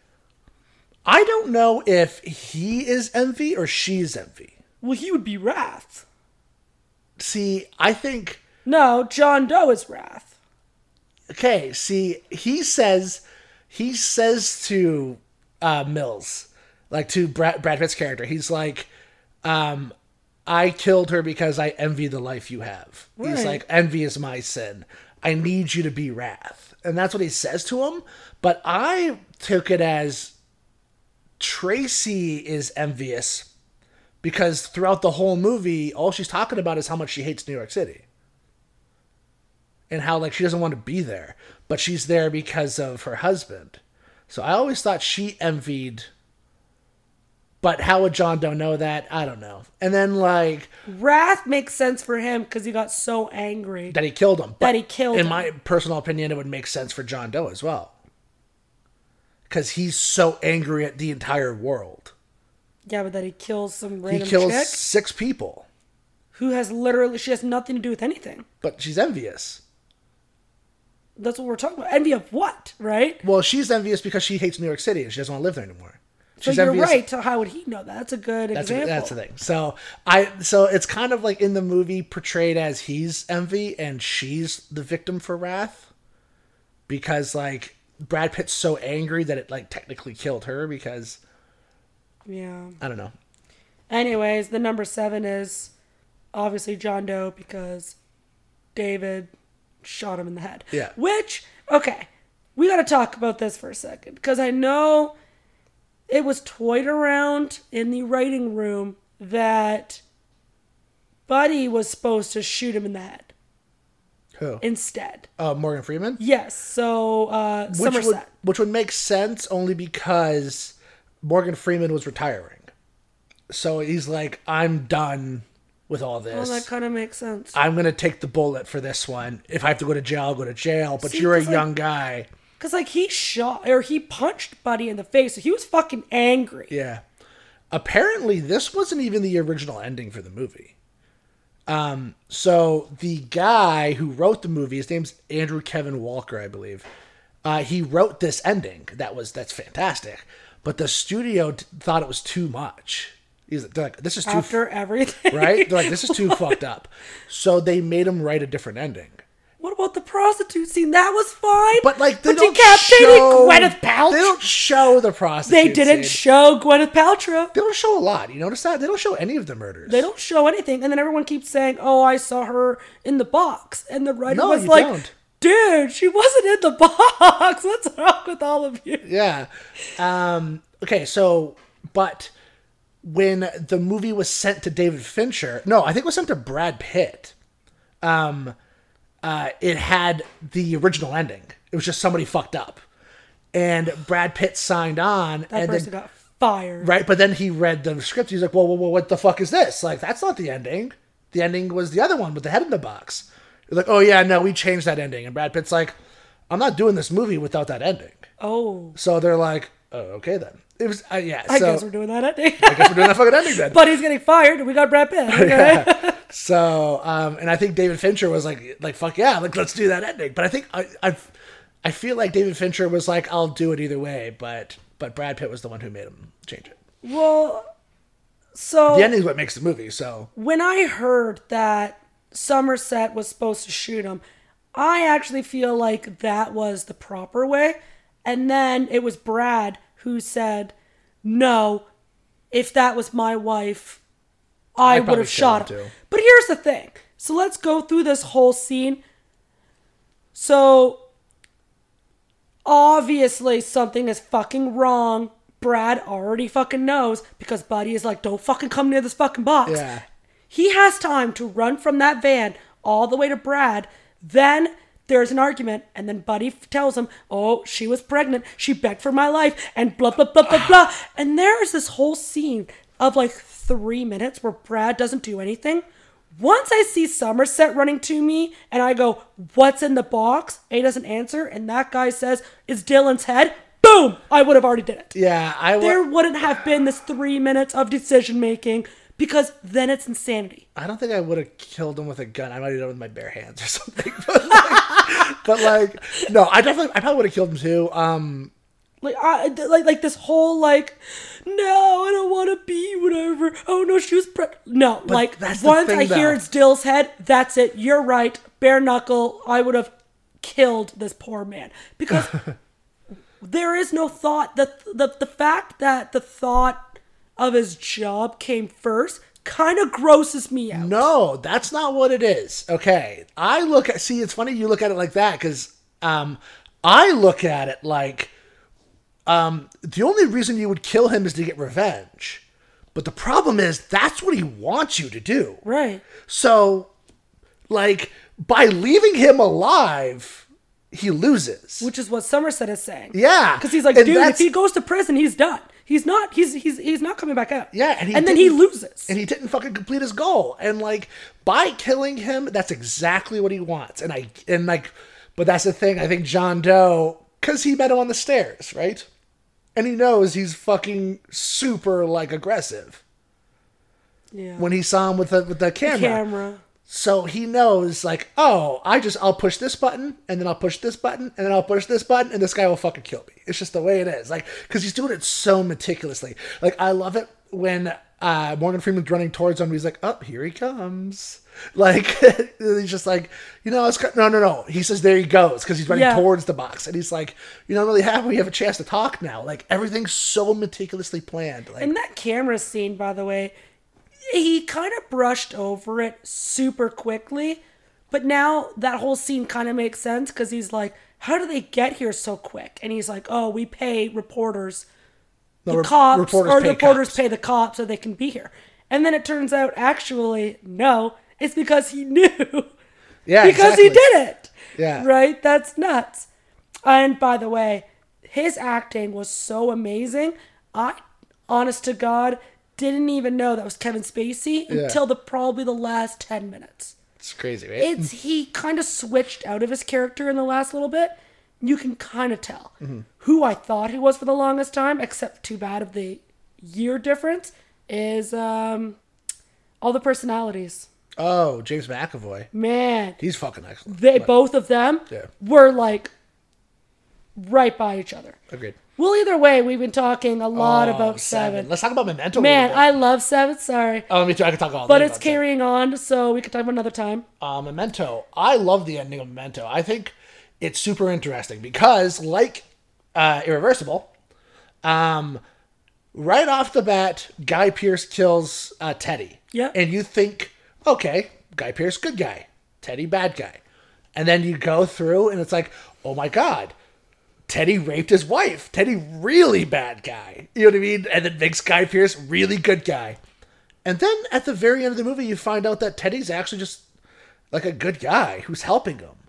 I don't know if he is envy or she's envy. Well, he would be Wrath. See, I think... No, John Doe is Wrath. Okay, see, he says... He says to uh, Mills, like to Brad, Brad Pitt's character, he's like, um, I killed her because I envy the life you have. He's Right. like, envy is my sin. I need you to be Wrath. And that's what he says to him. But I took it as Tracy is envious because throughout the whole movie, all she's talking about is how much she hates New York City. And how, like, she doesn't want to be there. But she's there because of her husband. So I always thought she envied. But how would John Doe know that? I don't know. And then, like... Wrath makes sense for him because he got so angry. That he killed him. That But he killed in him. my personal opinion, it would make sense for John Doe as well. Because he's so angry at the entire world. Yeah, but that he kills some He random kills chick six people. who has literally, she has nothing to do with anything. But she's envious. that's what we're talking about. Envy of what, right? Well, she's envious because she hates New York City and she doesn't want to live there anymore. So She's you're envious. right. So how would he know that? That's a good That's, example. that's the thing. So I so it's kind of like in the movie portrayed as he's envy and she's the victim for wrath, because like Brad Pitt's so angry that it like technically killed her because Yeah. I don't know. Anyways, the number seven is obviously John Doe because David shot him in the head. Yeah. Which, okay, we got to talk about this for a second because I know it was toyed around in the writing room that Buddy was supposed to shoot him in the head Who? instead. Uh, Morgan Freeman? Yes, so uh, Which Somerset. would, which would make sense only because Morgan Freeman was retiring. So he's like, I'm done with all this. Well, that kind of makes sense. I'm going to take the bullet for this one. If I have to go to jail, I'll go to jail. But See, you're a 'cause, like- young guy. Because, like, he shot, or he punched Buddy in the face, so he was fucking angry. Yeah. Apparently, this wasn't even the original ending for the movie. Um, so the guy who wrote the movie, his name's Andrew Kevin Walker, I believe. Uh, he wrote this ending. That was that's fantastic. But the studio t- thought it was too much. He's they're like, this is too After f- everything. right. They're like, this is too fucked up. So they made him write a different ending. What about the prostitute scene? That was fine. But like they but don't decapitating show Gwyneth Paltrow. They don't show the prostitute. They didn't scene. show Gwyneth Paltrow. They don't show a lot. You notice that? They don't show any of the murders. They don't show anything, and then everyone keeps saying, "Oh, I saw her in the box," and the writer No, was you like, don't. "Dude, she wasn't in the box. What's wrong with all of you?" Yeah. Um, okay, so, but when the movie was sent to David Fincher, no, I think it was sent to Brad Pitt, um, uh, it had the original ending. It was just somebody fucked up. And Brad Pitt signed on. That and person then, got fired. right, but then he read the script. He's like, whoa, whoa, whoa, what the fuck is this? Like, that's not the ending. The ending was the other one with the head in the box. He's like, oh, yeah, no, we changed that ending. And Brad Pitt's like, I'm not doing this movie without that ending. Oh, So they're like, oh, okay then. It was, uh, yeah. I so, guess we're doing that ending. I guess we're doing that fucking ending then. But he's getting fired, and we got Brad Pitt. Okay? Yeah. So, um, and I think David Fincher was like, like, fuck yeah, like, let's do that ending. But I think, I, I, I feel like David Fincher was like, I'll do it either way. But, but Brad Pitt was the one who made him change it. Well, so The ending is what makes the movie, so. when I heard that Somerset was supposed to shoot him, I actually feel like that was the proper way. And then it was Brad who said, no, if that was my wife, I I'd would probably have shot kill him. him too. But here's the thing. So let's go through this whole scene. So obviously something is fucking wrong. Brad already fucking knows because Buddy is like, don't fucking come near this fucking box. Yeah. He has time to run from that van all the way to Brad. Then there's an argument, and then Buddy f- tells him, oh, she was pregnant. She begged for my life, and blah, blah, blah, blah, blah. And there's this whole scene of like three minutes where Brad doesn't do anything. Once I see Somerset running to me, and I go, what's in the box? And he doesn't answer, and that guy says, it's Dylan's head. Boom! I would have already did it. Yeah, I would. There wouldn't have been this three minutes of decision making because then it's insanity. I don't think I would have killed him with a gun. I might have done it with my bare hands or something. But like, but like no, I definitely, I probably would have killed him too. Um, Like, I, like, like this whole like, no, I don't want to be whatever. Oh no, she was pregnant. No, like that's the once thing, I hear though. it's Dill's head, that's it. You're right, bare knuckle. I would have killed this poor man because there is no thought. The the the fact that the thought of his job came first kind of grosses me out. No, that's not what it is. Okay. I look at, see, it's funny you look at it like that because um, I look at it like um, the only reason you would kill him is to get revenge. But the problem is that's what he wants you to do. Right. So, like, by leaving him alive, he loses. Which is what Somerset is saying. Yeah. Because he's like, And dude, if that's- he goes to prison, he's done. He's not. He's he's he's not coming back out. Yeah, and, he and then he didn't- loses. and he didn't fucking complete his goal. And like by killing him, that's exactly what he wants. And I and like, but that's the thing. I think John Doe, because he met him on the stairs, right? And he knows he's fucking super like aggressive Yeah. when he saw him with the with the camera. Camera. So he knows, like, oh, I just, I'll push this button, and then I'll push this button, and then I'll push this button, and this guy will fucking kill me. It's just the way it is. Like, because he's doing it so meticulously. Like, I love it when uh, Morgan Freeman's running towards him, he's like, oh, here he comes. Like, he's just like, you know, it's, no, no, no. He says, there he goes, because he's running Yeah. towards the box. And he's like, you don't really have, we have a chance to talk now. Like, everything's so meticulously planned. Like, And that camera scene, by the way, he kind of brushed over it super quickly, but now that whole scene kind of makes sense because he's like, how do they get here so quick? And he's like, oh, we pay reporters, the, The re- cops, reporters or pay the reporters cops. pay the cops so they can be here. And then it turns out, actually, no, it's because he knew. yeah, because exactly. he did it. Yeah. Right? That's nuts. And by the way, his acting was so amazing. I, honest to God, didn't even know that was Kevin Spacey Yeah. until the probably the last ten minutes. It's crazy, right? It's he kind of switched out of his character in the last little bit. You can kind of tell Mm-hmm. who I thought he was for the longest time, except too bad of the year difference, is um, all the personalities. Oh, James McAvoy. Man, He's fucking excellent. they But- both of them Yeah. were like right by each other. Agreed. Well, either way, we've been talking a lot Oh, about Seven. Let's talk about Memento. Man, a little bit. I love Seven. Sorry. Oh, me too. I can talk all But day it's about Seven. carrying on, so we could talk about another time. Uh, Memento. I love the ending of Memento. I think it's super interesting because, like uh, Irreversible, um, right off the bat, Guy Pearce kills uh, Teddy. Yep. And you think, okay, Guy Pearce, good guy. Teddy, bad guy. And then you go through and it's like, oh my God, Teddy raped his wife. Teddy, really bad guy. You know what I mean? And then makes Guy Pearce really good guy. And then at the very end of the movie, you find out that Teddy's actually just like a good guy who's helping him.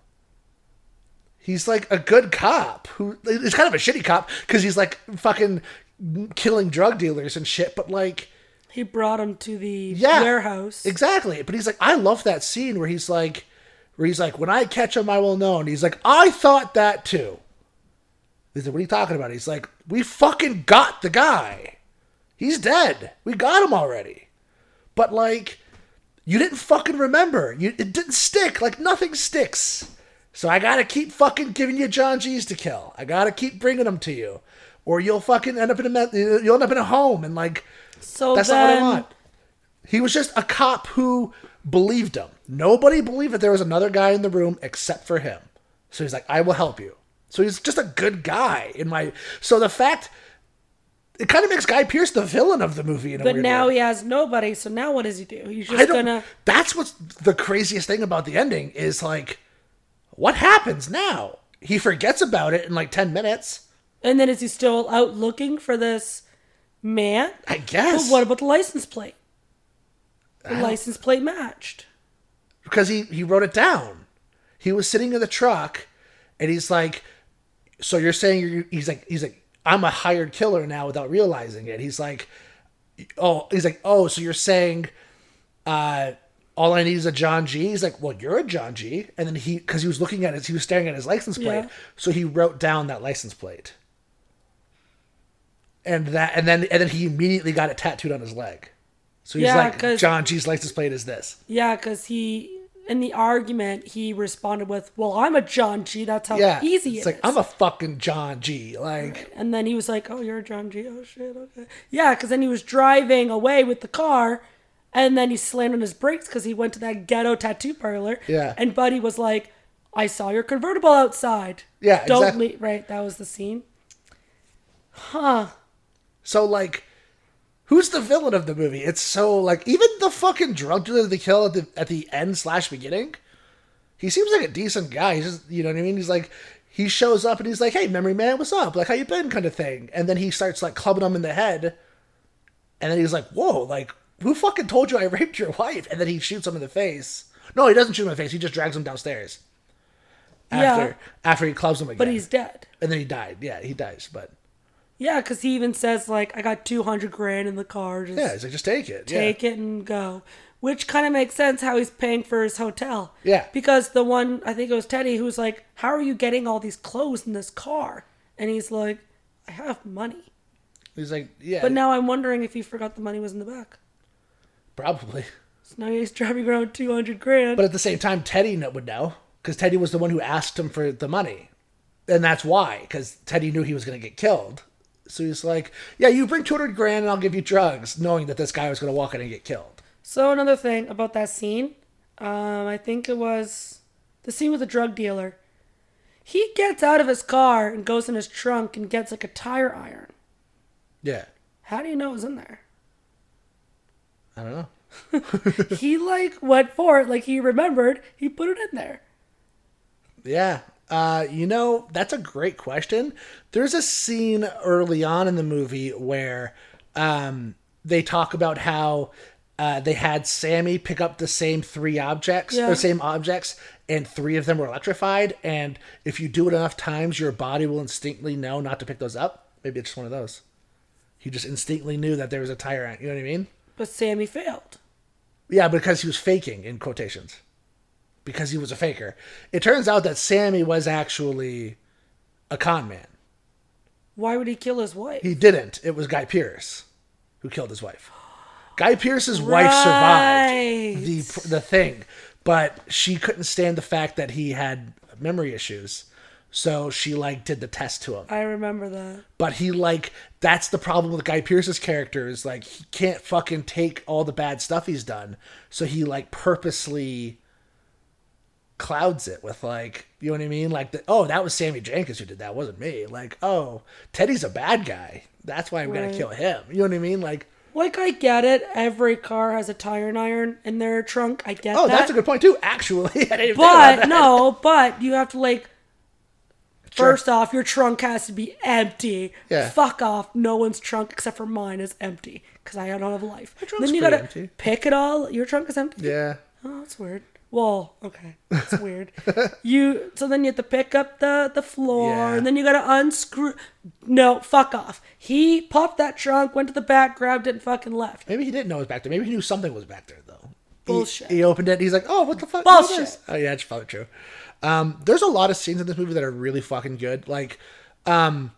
He's like a good cop who is kind of a shitty cop because he's like fucking killing drug dealers and shit. But like, He brought him to the yeah, warehouse. exactly. But he's like, I love that scene where he's like, where he's like, when I catch him, I will know. And he's like, I thought that too. He's like, what are you talking about? He's like, we fucking got the guy. He's dead. We got him already. But like, you didn't fucking remember. You, it didn't stick. Like nothing sticks. So I gotta keep fucking giving you John G's to kill. I gotta keep bringing them to you, or you'll fucking end up in a you'll end up in a home and like So that's then, not what I want. He was just a cop who believed him. Nobody believed that there was another guy in the room except for him. So he's like, I will help you. So he's just a good guy in my. So the fact. It kind of makes Guy Pearce the villain of the movie in a but weird now way. he has nobody. So now what does he do? He's I just don't. gonna. That's what's the craziest thing about the ending is like, what happens now? He forgets about it in like ten minutes. And then is he still out looking for this man? I guess. But what about the license plate? The don't- license plate matched. Because he, he wrote it down. He was sitting in the truck and he's like, so you're saying you're, he's like, he's like, I'm a hired killer now without realizing it. He's like, oh, he's like, oh, so you're saying, uh, all I need is a John G. He's like, well, you're a John G. And then he, cause he was looking at it, he was staring at his license plate. Yeah. So he wrote down that license plate. And that, and then, and then he immediately got it tattooed on his leg. So he's Yeah, like, 'cause- John G's license plate is this. Yeah, because he, in the argument, he responded with, well, I'm a John G. That's how Yeah. easy it's it like, is. I'm a fucking John G. Like, And then he was like, oh, you're a John G. Oh, shit, okay. Yeah, because then he was driving away with the car, and then he slammed on his brakes because he went to that ghetto tattoo parlor. Yeah. And Buddy was like, I saw your convertible outside. Yeah, Don't exactly. leave. Right, that was the scene. Huh. so like, who's the villain of the movie? It's so like, even the fucking drug dealer they kill at the at the end slash beginning, he seems like a decent guy. He's just, you know what I mean? He's like, he shows up and he's like, hey, memory man, what's up? Like, how you been? Kind of thing. And then he starts like clubbing him in the head. And then he's like, whoa, like, who fucking told you I raped your wife? And then he shoots him in the face. No, he doesn't shoot him in the face. He just drags him downstairs. After, Yeah. after he clubs him again. But he's dead. And then he died. Yeah, he dies. But Yeah, because he even says, like, I got two hundred grand in the car. Just yeah, he's like, just take it. take it and go. Which kind of makes sense how he's paying for his hotel. Yeah. Because the one, I think it was Teddy, who's like, how are you getting all these clothes in this car? And he's like, I have money. He's like, yeah. But now I'm wondering if he forgot the money was in the back. Probably. So now he's driving around two hundred grand. But at the same time, Teddy kn- would know, because Teddy was the one who asked him for the money. And that's why, because Teddy knew he was going to get killed. So he's like, yeah, you bring two hundred grand and I'll give you drugs, knowing that this guy was going to walk in and get killed. So another thing about that scene, um, I think it was the scene with the drug dealer. He gets out of his car and goes in his trunk and gets like a tire iron. Yeah. How do you know it was in there? I don't know. He like went for it, like he remembered, he put it in there. Yeah. Uh, you know, that's a great question. There's a scene early on in the movie where um, they talk about how uh, they had Sammy pick up the same three objects, Yeah. or same objects, and three of them were electrified. And if you do it enough times, your body will instinctively know not to pick those up. Maybe it's just one of those. He just instinctively knew that there was a tire on. You know what I mean? But Sammy failed. Yeah, because he was faking, in quotations. Because he was a faker. It turns out that Sammy was actually a con man. Why would he kill his wife? He didn't. It was Guy Pearce who killed his wife. Guy Pearce's wife survived the the thing, but she couldn't stand the fact that he had memory issues. So she like did the test to him. I remember that. But he like that's the problem with Guy Pearce's character is like he can't fucking take all the bad stuff he's done. So he like purposely clouds it with like, you know what I mean? Like, the, oh, that was Sammy Jenkins who did that, wasn't me. Like, oh, Teddy's a bad guy. That's why I'm Right. gonna kill him. You know what I mean? Like, Like, I get it. Every car has a tire iron in their trunk. I get oh, that. that's a good point too. Actually, I didn't even think about But that. no, but you have to like. Sure. First off, your trunk has to be empty. Yeah. Fuck off. No one's trunk except for mine is empty because I don't have a life. My trunk's Then you pretty gotta empty. pick it all. Your trunk is empty. Yeah. Oh, that's weird. Well, okay, that's weird. You so then you have to pick up the the floor, Yeah. and then you gotta unscrew. No, fuck off. He popped that trunk, went to the back, grabbed it, and fucking left. Maybe he didn't know it was back there. Maybe he knew something was back there though. He- Bullshit. He, opened it. And he's like, oh, what the fuck? What is Bullshit. this? Oh yeah, it's probably true. Um, there's a lot of scenes in this movie that are really fucking good. Like, um,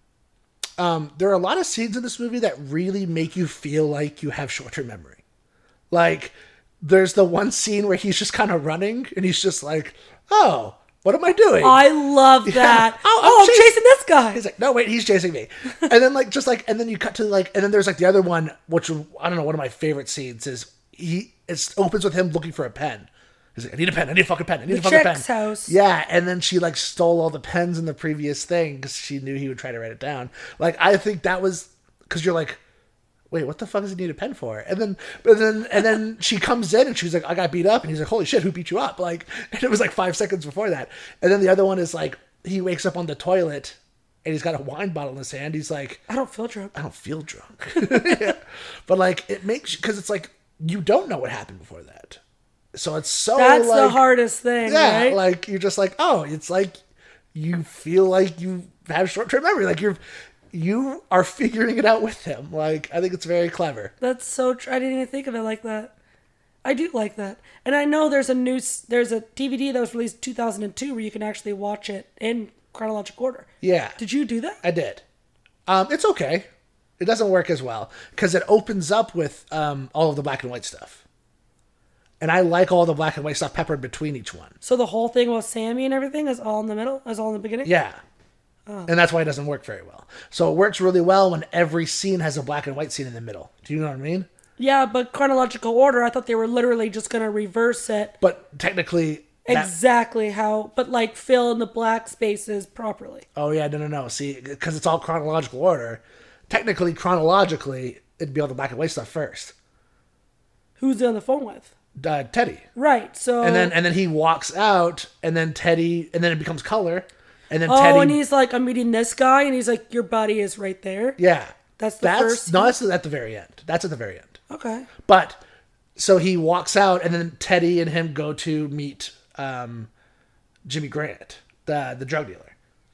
um, there are a lot of scenes in this movie that really make you feel like you have short-term memory. Like, there's the one scene where he's just kind of running and he's just like, oh, what am I doing? I love that. Oh, Oh, I'm I'm chasing- chasing this guy. He's like, no, wait, he's chasing me. And then like, just like, and then you cut to like, and then there's like the other one, which I don't know, one of my favorite scenes is he, it opens with him looking for a pen. He's like, I need a pen, I need a fucking pen, I need The a fucking pen. chick's house. Yeah, and then she like stole all the pens in the previous thing because she knew he would try to write it down. Like, I think that was, because you're like, wait, what the fuck does he need a pen for? And then, but then, and then she comes in and she's like, I got beat up. And he's like, holy shit, who beat you up? Like, and it was like five seconds before that. And then the other one is like, he wakes up on the toilet and he's got a wine bottle in his hand. He's like, I don't feel drunk. I don't feel drunk. Yeah. But like, it makes, because it's like, you don't know what happened before that. So it's so That's like, the hardest thing, yeah, right? like you're just like, oh, it's like you feel like you have short-term memory. Like you're, you are figuring it out with him. Like, I think it's very clever. That's so true. I didn't even think of it like that. I do like that. And I know there's a new, s- there's a D V D that was released in two thousand two where you can actually watch it in chronological order. Yeah. Did you do that? I did. Um, it's okay. It doesn't work as well because it opens up with um, all of the black and white stuff. And I like all the black and white stuff peppered between each one. So the whole thing about Sammy and everything is all in the middle? Is all in the beginning? Yeah. And that's why it doesn't work very well. So it works really well when every scene has a black and white scene in the middle. Do you know what I mean? Yeah, but chronological order, I thought they were literally just going to reverse it But technically... that- exactly how, but like fill in the black spaces properly. oh, yeah, no, no, no. See, because it's all chronological order. Technically, chronologically, it'd be all the black and white stuff first. Who's he on the phone with? Uh, Teddy. Right, so... And then and then he walks out, and then Teddy... And then it becomes color. And then Oh, Teddy... and he's like, I'm meeting this guy, and he's like, your buddy is right there. Yeah. That's the that's, first No, scene? that's at the very end. That's at the very end. Okay. But, so he walks out, and then Teddy and him go to meet um, Jimmy Grant, the the drug dealer.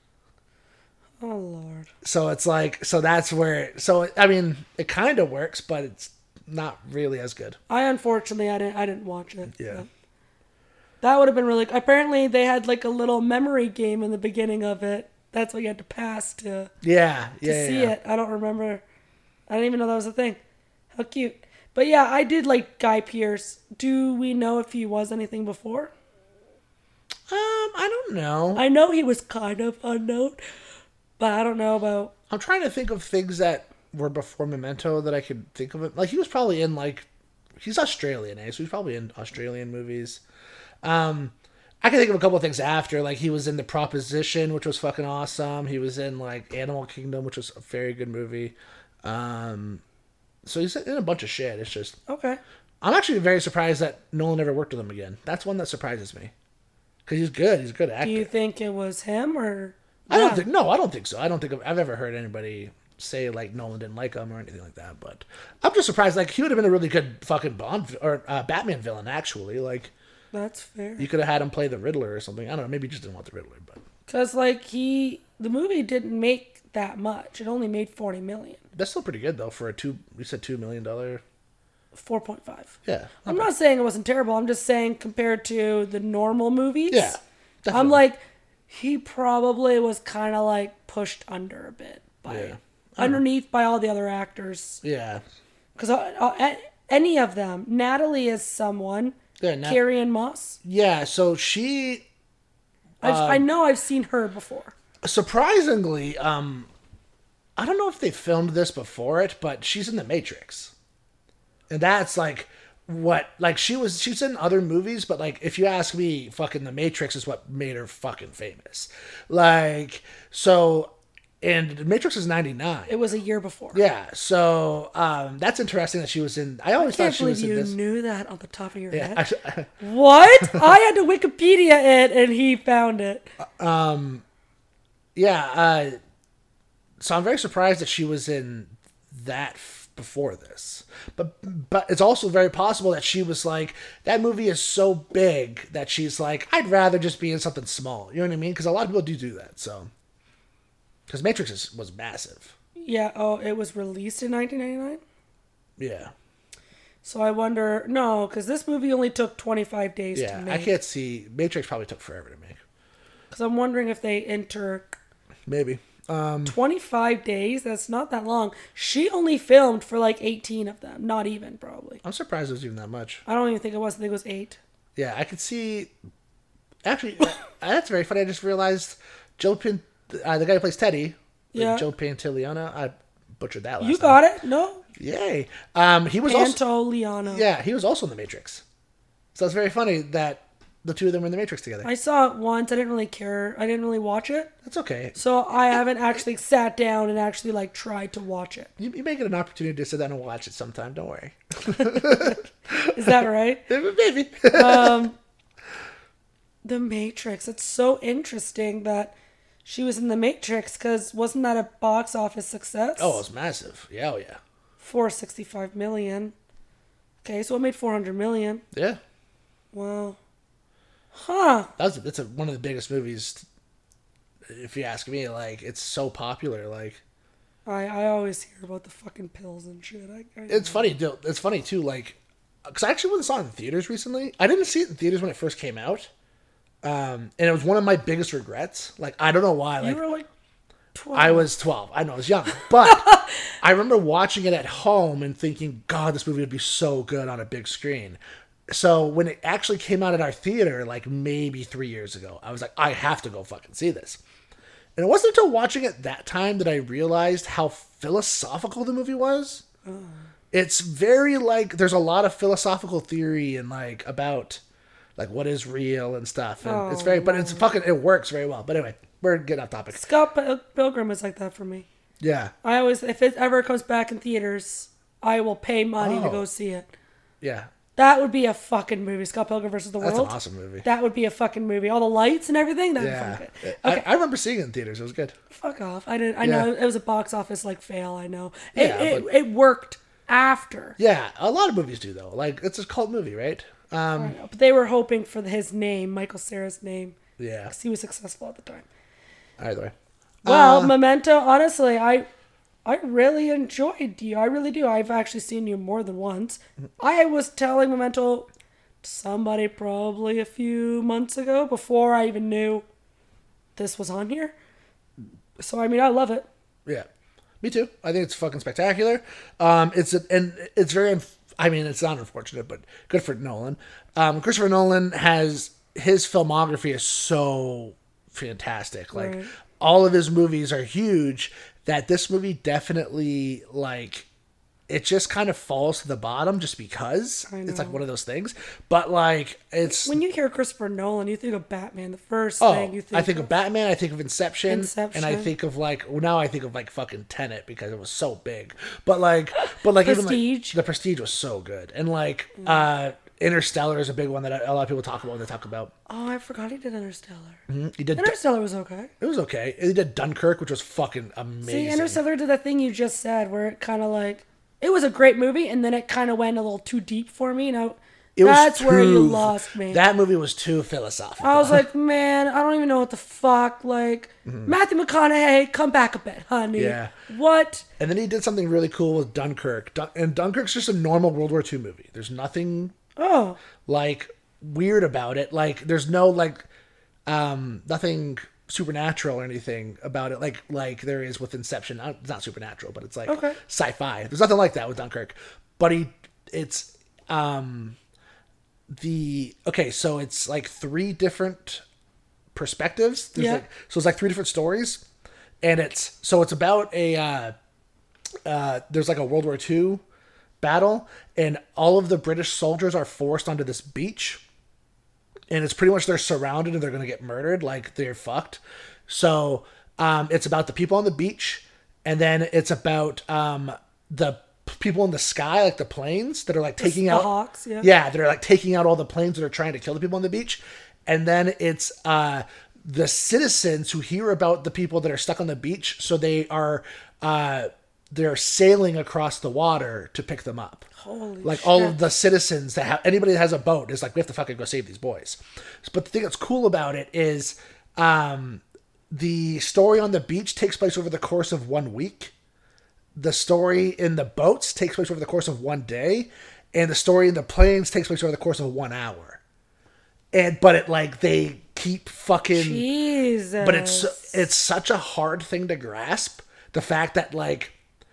Oh, Lord. So it's like, so that's where, so, I mean, it kind of works, but it's not really as good. I unfortunately I didn't I didn't watch it. Yeah. but that would have been really. Apparently they had like a little memory game in the beginning of it. That's what you had to pass to Yeah, to yeah, see yeah. it. I don't remember. I didn't even know that was a thing. How cute. But yeah, I did like Guy Pearce. Do we know if he was anything before? Um, I don't know. I know he was kind of unknown, but I don't know about... I'm trying to think of things that were before Memento that I could think of it. Like, he was probably in, like... He's Australian, eh? So he's probably in Australian movies. Um, I can think of a couple of things after. Like, he was in The Proposition, which was fucking awesome. He was in, like, Animal Kingdom, which was a very good movie. Um, so he's in a bunch of shit. It's just... Okay. I'm actually very surprised that Nolan never worked with him again. That's one that surprises me. Because he's good. He's a good actor. Do you think it was him or... I don't Yeah. think... No, I don't think so. I don't think I've, I've ever heard anybody say, like, Nolan didn't like him or anything like that. But I'm just surprised. Like, he would have been a really good fucking Bond... Or uh, Batman villain, actually. Like... That's fair. You could have had him play the Riddler or something. I don't know. Maybe you just didn't want the Riddler, but... Because, like, he... The movie didn't make that much. It only made forty million. That's still pretty good, though, for a two... You said two million dollars... four point five. Yeah. I'm not saying it wasn't terrible. I'm just saying compared to the normal movies... Yeah. Definitely. I'm like, he probably was kind of, like, pushed under a bit. By, Yeah. underneath by all the other actors. Yeah. Because uh, uh, any of them. Natalie is someone. Yeah, Nat- Carrie Ann Moss. Yeah, so she... I've, I know I've seen her before. Surprisingly, um, I don't know if they filmed this before it, but she's in The Matrix. And that's, like... What, like, she was, she's in other movies, but, like, if you ask me, fucking The Matrix is what made her fucking famous. Like, so, and The Matrix is ninety-nine. It was a year before. Yeah, so, um, that's interesting that she was in, I always I thought can't she was believe in you this. knew that on the top of your Yeah, head. I, What? I had to Wikipedia it, and he found it. yeah, uh, so I'm very surprised that she was in that f- before this. But but it's also very possible that she was like, that movie is so big that she's like, I'd rather just be in something small. You know what I mean? Because a lot of people do do that, so. Because Matrix is, was massive. Yeah, oh, it was released in nineteen ninety-nine? Yeah. So I wonder, no, because this movie only took twenty-five days Yeah, to I make. can't see, Matrix probably took forever to make. Because I'm wondering if they enter Maybe. Um, twenty-five days. That's not that long. She only filmed for like eighteen of them. Not even, probably. I'm surprised it was even that much. I don't even think it was. I think it was eight. Yeah, I could see. Actually, that's very funny. I just realized Joe Pin, uh, the guy who plays Teddy, Yeah. Joe Pantoliano. I butchered that last You time. got it? No? Yay! Um, he was also Pantoliano. yeah, he was also in the Matrix. So it's very funny that the two of them were in the Matrix together. I saw it once. I didn't really care. I didn't really watch it. That's okay. So I haven't actually sat down and actually like tried to watch it. You, you make it an opportunity to sit down and watch it sometime. Don't worry. Is that right? Maybe. The Matrix. It's so interesting that she was in The Matrix because wasn't that a box office success? Oh, it's massive. Yeah, oh yeah. four hundred sixty-five million. Okay, so it made four hundred million. Yeah. Wow. Huh. That's that's a, one of the biggest movies. If you ask me, like it's so popular. Like I I always hear about the fucking pills and shit. I, I it's funny. dude, It's funny too. Like because I actually went and saw it in theaters recently. I didn't see it in theaters when it first came out, um, and it was one of my biggest regrets. Like I don't know why. Like You were like twelve. I was twelve. I know I was young, but I remember watching it at home and thinking, God, this movie would be so good on a big screen. So when it actually came out at our theater, like maybe three years ago, I was like, I have to go fucking see this. And it wasn't until watching it that time that I realized how philosophical the movie was. Oh. It's very like, there's a lot of philosophical theory and like about like what is real and stuff. And Oh, it's very, but no. it's fucking, it works very well. But anyway, we're getting off topic. Scott Pil- Pilgrim is like that for me. Yeah. I always, if it ever comes back in theaters, I will pay money to Oh. go see it. Yeah. That would be a fucking movie. Scott Pilgrim versus the That's World. an awesome movie. That would be a fucking movie. All the lights and everything. That'd Yeah. be fucking good. I, Okay, I remember seeing it in theaters. It was good. fuck off. I didn't. I Yeah. know it was a box office like fail. I know. It Yeah, it, but- it worked after. Yeah. A lot of movies do, though. Like, it's a cult movie, right? Um, But they were hoping for his name, Michael Cera's name, yeah. because he was successful at the time. Either way. Well, Uh, Memento. Honestly, I I really enjoyed you. I really do. I've actually seen you more than once. I was telling Memento to somebody probably a few months ago before I even knew this was on here. So I mean, I love it. Yeah. Me too. I think it's fucking spectacular. Um, it's a, and it's very. I mean, it's not unfortunate, but good for Nolan. Um, Christopher Nolan has, his filmography is so fantastic. Like, Right. all of his movies are huge, that this movie definitely, like, it just kind of falls to the bottom just because I it's like know. one of those things. But like, it's When you hear Christopher Nolan, you think of Batman. The first oh, thing you think I think of Batman. I think of Inception, Inception. and I think of like well, now I think of like fucking Tenet because it was so big. But like, but like even Prestige. like, the Prestige was so good, and like uh, Interstellar is a big one that a lot of people talk about when they talk about. Oh, I forgot he did Interstellar. He did. Interstellar was okay. It was okay. He did Dunkirk, which was fucking amazing. See, Interstellar did the thing you just said, where it kind of like it was a great movie, and then it kind of went a little too deep for me. And I, It was that's where you too- lost me. That movie was too philosophical. I was like, man, I don't even know what the fuck. Like Matthew McConaughey, come back a bit, honey. Mm-hmm. Yeah. What? And then he did something really cool with Dunkirk. Dun- and Dunkirk's just a normal World War Two movie. There's nothing Oh, like weird about it. Like there's no like um nothing supernatural or anything about it like like there is with Inception. Uh, It's not supernatural, but it's like Okay. sci-fi. There's nothing like that with Dunkirk. But he it's um the okay, so it's like three different perspectives. There's Yeah. like so it's like three different stories. And it's so it's about a uh uh there's like a World War Two battle, and all of the British soldiers are forced onto this beach, and it's pretty much they're surrounded and they're gonna get murdered, like they're fucked. So um, it's about the people on the beach, and then it's about um, the p- people in the sky, like the planes that are like taking the out Hawks, yeah. yeah, they're like taking out all the planes that are trying to kill the people on the beach, and then it's uh, the citizens who hear about the people that are stuck on the beach, so they are. Uh, they're sailing across the water to pick them up. Holy like shit. all of the citizens that have anybody that has a boat is like, we have to fucking go save these boys. But the thing that's cool about it is um, the story on the beach takes place over the course of one week. The story in the boats takes place over the course of one day, and the story in the planes takes place over the course of one hour. And but it like they keep fucking Jesus. but it's it's such a hard thing to grasp, the fact that like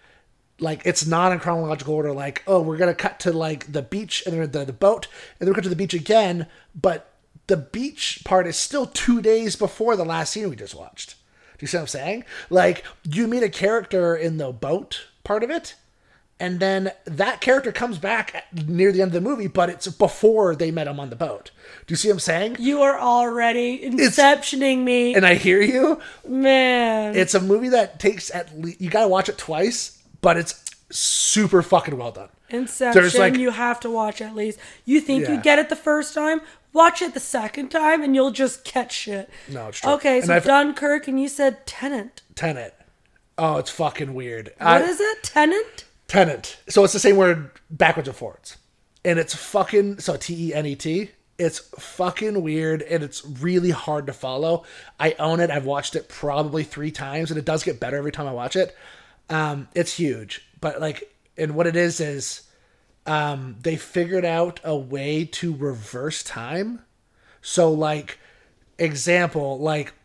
like it's not in chronological order, like, oh, we're gonna cut to like the beach and then the, the boat and then we cut to the beach again, but the beach part is still two days before the last scene we just watched. Do you see what I'm saying? Like, you meet a character in the boat part of it, and then that character comes back at, near the end of the movie, but it's before they met him on the boat. Do you see what I'm saying? You are already inceptioning me. And I hear you. Man. It's a movie that takes at least, you gotta watch it twice, but it's super fucking well done. Inception, There's, like- you have to watch at least. You think Yeah. you get it the first time? Watch it the second time and you'll just catch shit. No, it's true. Okay, And so I've- Dunkirk and you said Tenant. Tenet. Oh, it's fucking weird. What I- is it? Tenant? Tenant. So it's the same word backwards and forwards. And it's fucking, so T E N E T. It's fucking weird and it's really hard to follow. I own it. I've watched it probably three times and it does get better every time I watch it. Um, it's huge. But like, and what it is is um, they figured out a way to reverse time. So like, example, like,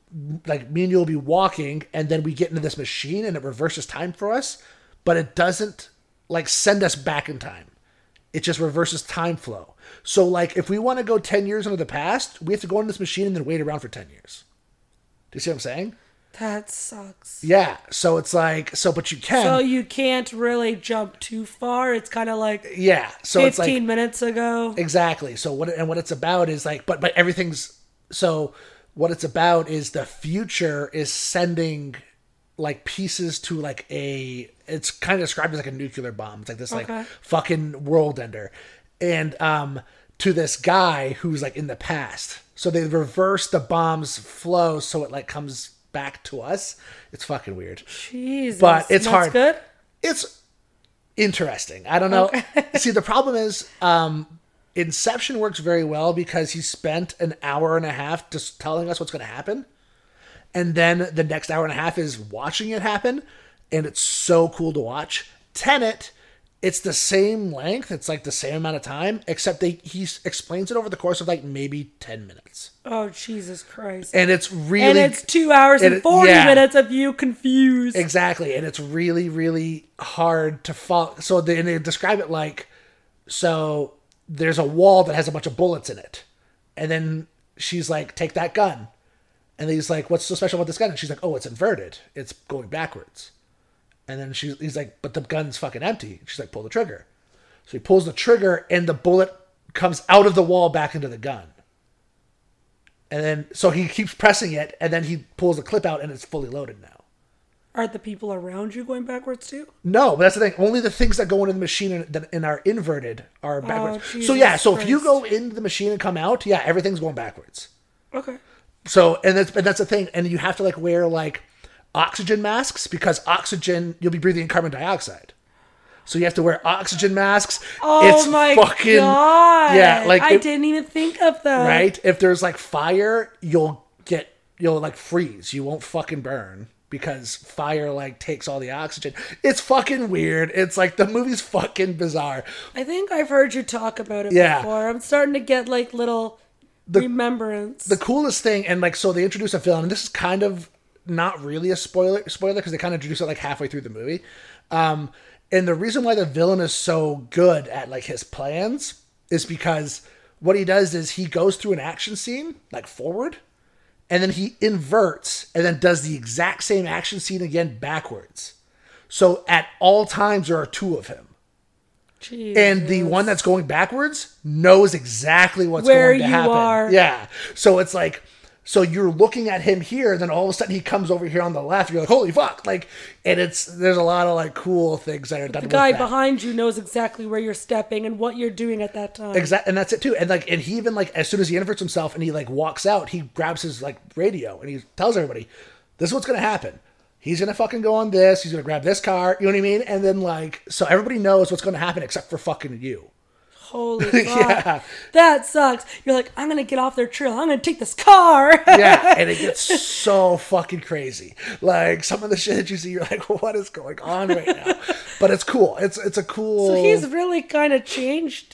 like me and you will be walking and then we get into this machine and it reverses time for us, but it doesn't like send us back in time. It just reverses time flow. So like if we want to go ten years into the past, we have to go in this machine and then wait around for ten years. Do you see what I'm saying? That sucks. Yeah. So it's like, so, but you can. So you can't really jump too far. It's kind of like yeah. So it's fifteen like, minutes ago. exactly. So what, and what it's about is like, but, but everything's, so what it's about is the future is sending like pieces to like a, it's kind of described as like a nuclear bomb. It's like this Okay. like fucking world ender. And um to this guy who's like in the past. So they reverse the bomb's flow so it like comes back to us. It's fucking weird. Jesus. But it's That's hard. good? It's interesting. I don't know. Okay. See, the problem is um Inception works very well because he spent an hour and a half just telling us what's going to happen. And then the next hour and a half is watching it happen. And it's so cool to watch. Tenet, it's the same length. It's like the same amount of time, except they he explains it over the course of like maybe ten minutes. Oh, Jesus Christ. And it's really... And it's two hours and, and it- forty yeah. minutes of you confused. Exactly. And it's really, really hard to follow. So they, and they describe it like So there's a wall that has a bunch of bullets in it. And then she's like, take that gun. And he's like, what's so special about this gun? And she's like, oh, it's inverted. It's going backwards. And then she's, he's like, but the gun's fucking empty. She's like, pull the trigger. So he pulls the trigger and the bullet comes out of the wall back into the gun. And then, so he keeps pressing it, and then he pulls the clip out, and it's fully loaded now. Are the people around you going backwards too? No, but that's the thing. Only the things that go into the machine and, that, and are inverted are backwards. Oh, so yeah, so Christ. if you go into the machine and come out, yeah, everything's going backwards. Okay. So, and that's, and that's the thing. And you have to like wear like oxygen masks because oxygen, you'll be breathing in carbon dioxide. So you have to wear oxygen masks. Oh it's my fucking, god! Yeah, like I if, didn't even think of that. right. If there's like fire, you'll get you'll like freeze. You won't fucking burn because fire like takes all the oxygen. It's fucking weird. It's like the movie's fucking bizarre. I think I've heard you talk about it Yeah. before. I'm starting to get like little The- remembrance. The coolest thing, and like so they introduce a villain, and this is kind of not really a spoiler spoiler because they kind of introduce it like halfway through the movie. Um, and the reason why the villain is so good at like his plans is because what he does is he goes through an action scene like forward, and then he inverts and then does the exact same action scene again backwards. So at all times there are two of him. Jesus. And the one that's going backwards knows exactly what's Where going to you happen. are. Yeah. So it's like, so you're looking at him here, then all of a sudden he comes over here on the left. You're like, holy fuck. Like, and it's, there's a lot of like cool things that are done the with guy that. behind you knows exactly where you're stepping and what you're doing at that time. Exactly. And that's it too. And like, and he even like, as soon as he inverts himself and he like walks out, he grabs his like radio and he tells everybody, this is what's going to happen. He's going to fucking go on this. He's going to grab this car. You know what I mean? And then like, so everybody knows what's going to happen except for fucking you. Holy fuck. Yeah. That sucks. You're like, I'm going to get off their trail. I'm going to take this car. Yeah, and it gets so fucking crazy. Like some of the shit that you see, you're like, what is going on right now? But it's cool. It's it's a cool. So he's really kind of changed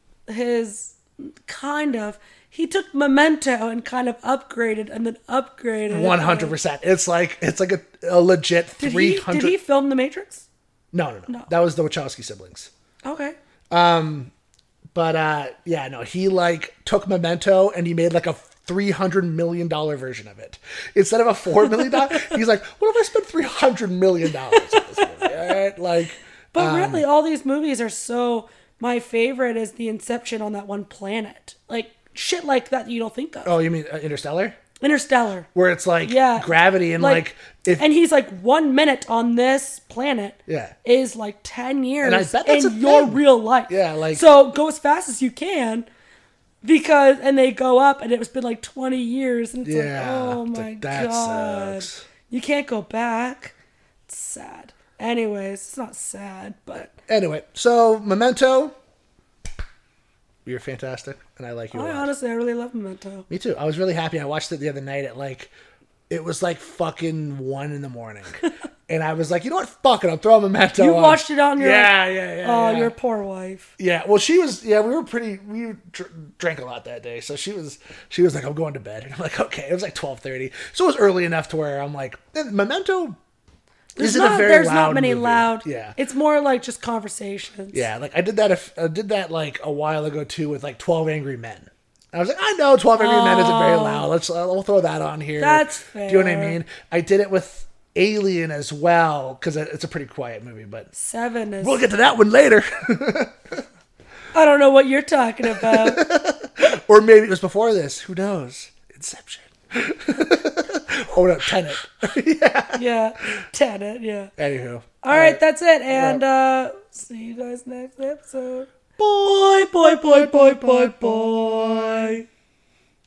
his, kind of. He took Memento and kind of upgraded and then upgraded. one hundred percent. It's like it's like a, a legit Did three he, hundred. did he film The Matrix? No, no, no, No. That was the Wachowski siblings. Okay. But uh, yeah, no, he like took Memento and he made like a three hundred million dollar version of it instead of a four million dollar. He's like, what if I spent three hundred million dollars on this movie? All right, like, But um, really, all these movies are so. My favorite is the Inception on that one planet. Like, shit like that you don't think of. oh, you mean uh, Interstellar, Interstellar. where it's like Yeah. gravity and like, if and he's like one minute on this planet Yeah. is like ten years And I bet that's in a your thing. real life. Yeah, like- so go as fast as you can because and they go up and it's been like twenty years and it's Yeah, like oh it's my like, that god, sucks. you can't go back. It's sad. Anyways, it's not sad, but anyway, so Memento, you're fantastic, and I like you a I lot. honestly I really love Memento. Me too. I was really happy. I watched it the other night at like, it was like fucking one in the morning. And I was like, you know what? Fuck it. I'm throwing Memento You on. watched it on your Yeah, yeah, yeah. oh yeah. your poor wife. Yeah. Well, she was, yeah, we were pretty, we dr- drank a lot that day. So she was, she was like, I'm going to bed. And I'm like, okay. It was like twelve thirty. So it was early enough to where I'm like, and Memento There's isn't not a very there's loud not many movie. loud. Yeah. It's more like just conversations. Yeah, like I did that. If, I did that like a while ago too with like twelve Angry Men. I was like, I know twelve Angry Men isn't very loud. Let's uh, we'll throw that on here. That's Do you know what I fair. mean? I did it with Alien as well because it's a pretty quiet movie. But Seven is. we'll get to that one later, I don't know what you're talking about. or maybe it was before this. Who knows? Inception. Oh no, Tenet. Yeah, Tenet. Yeah. Anywho, All right, that's it, and uh see you guys next episode. Boy, boy, boy, boy, boy, boy.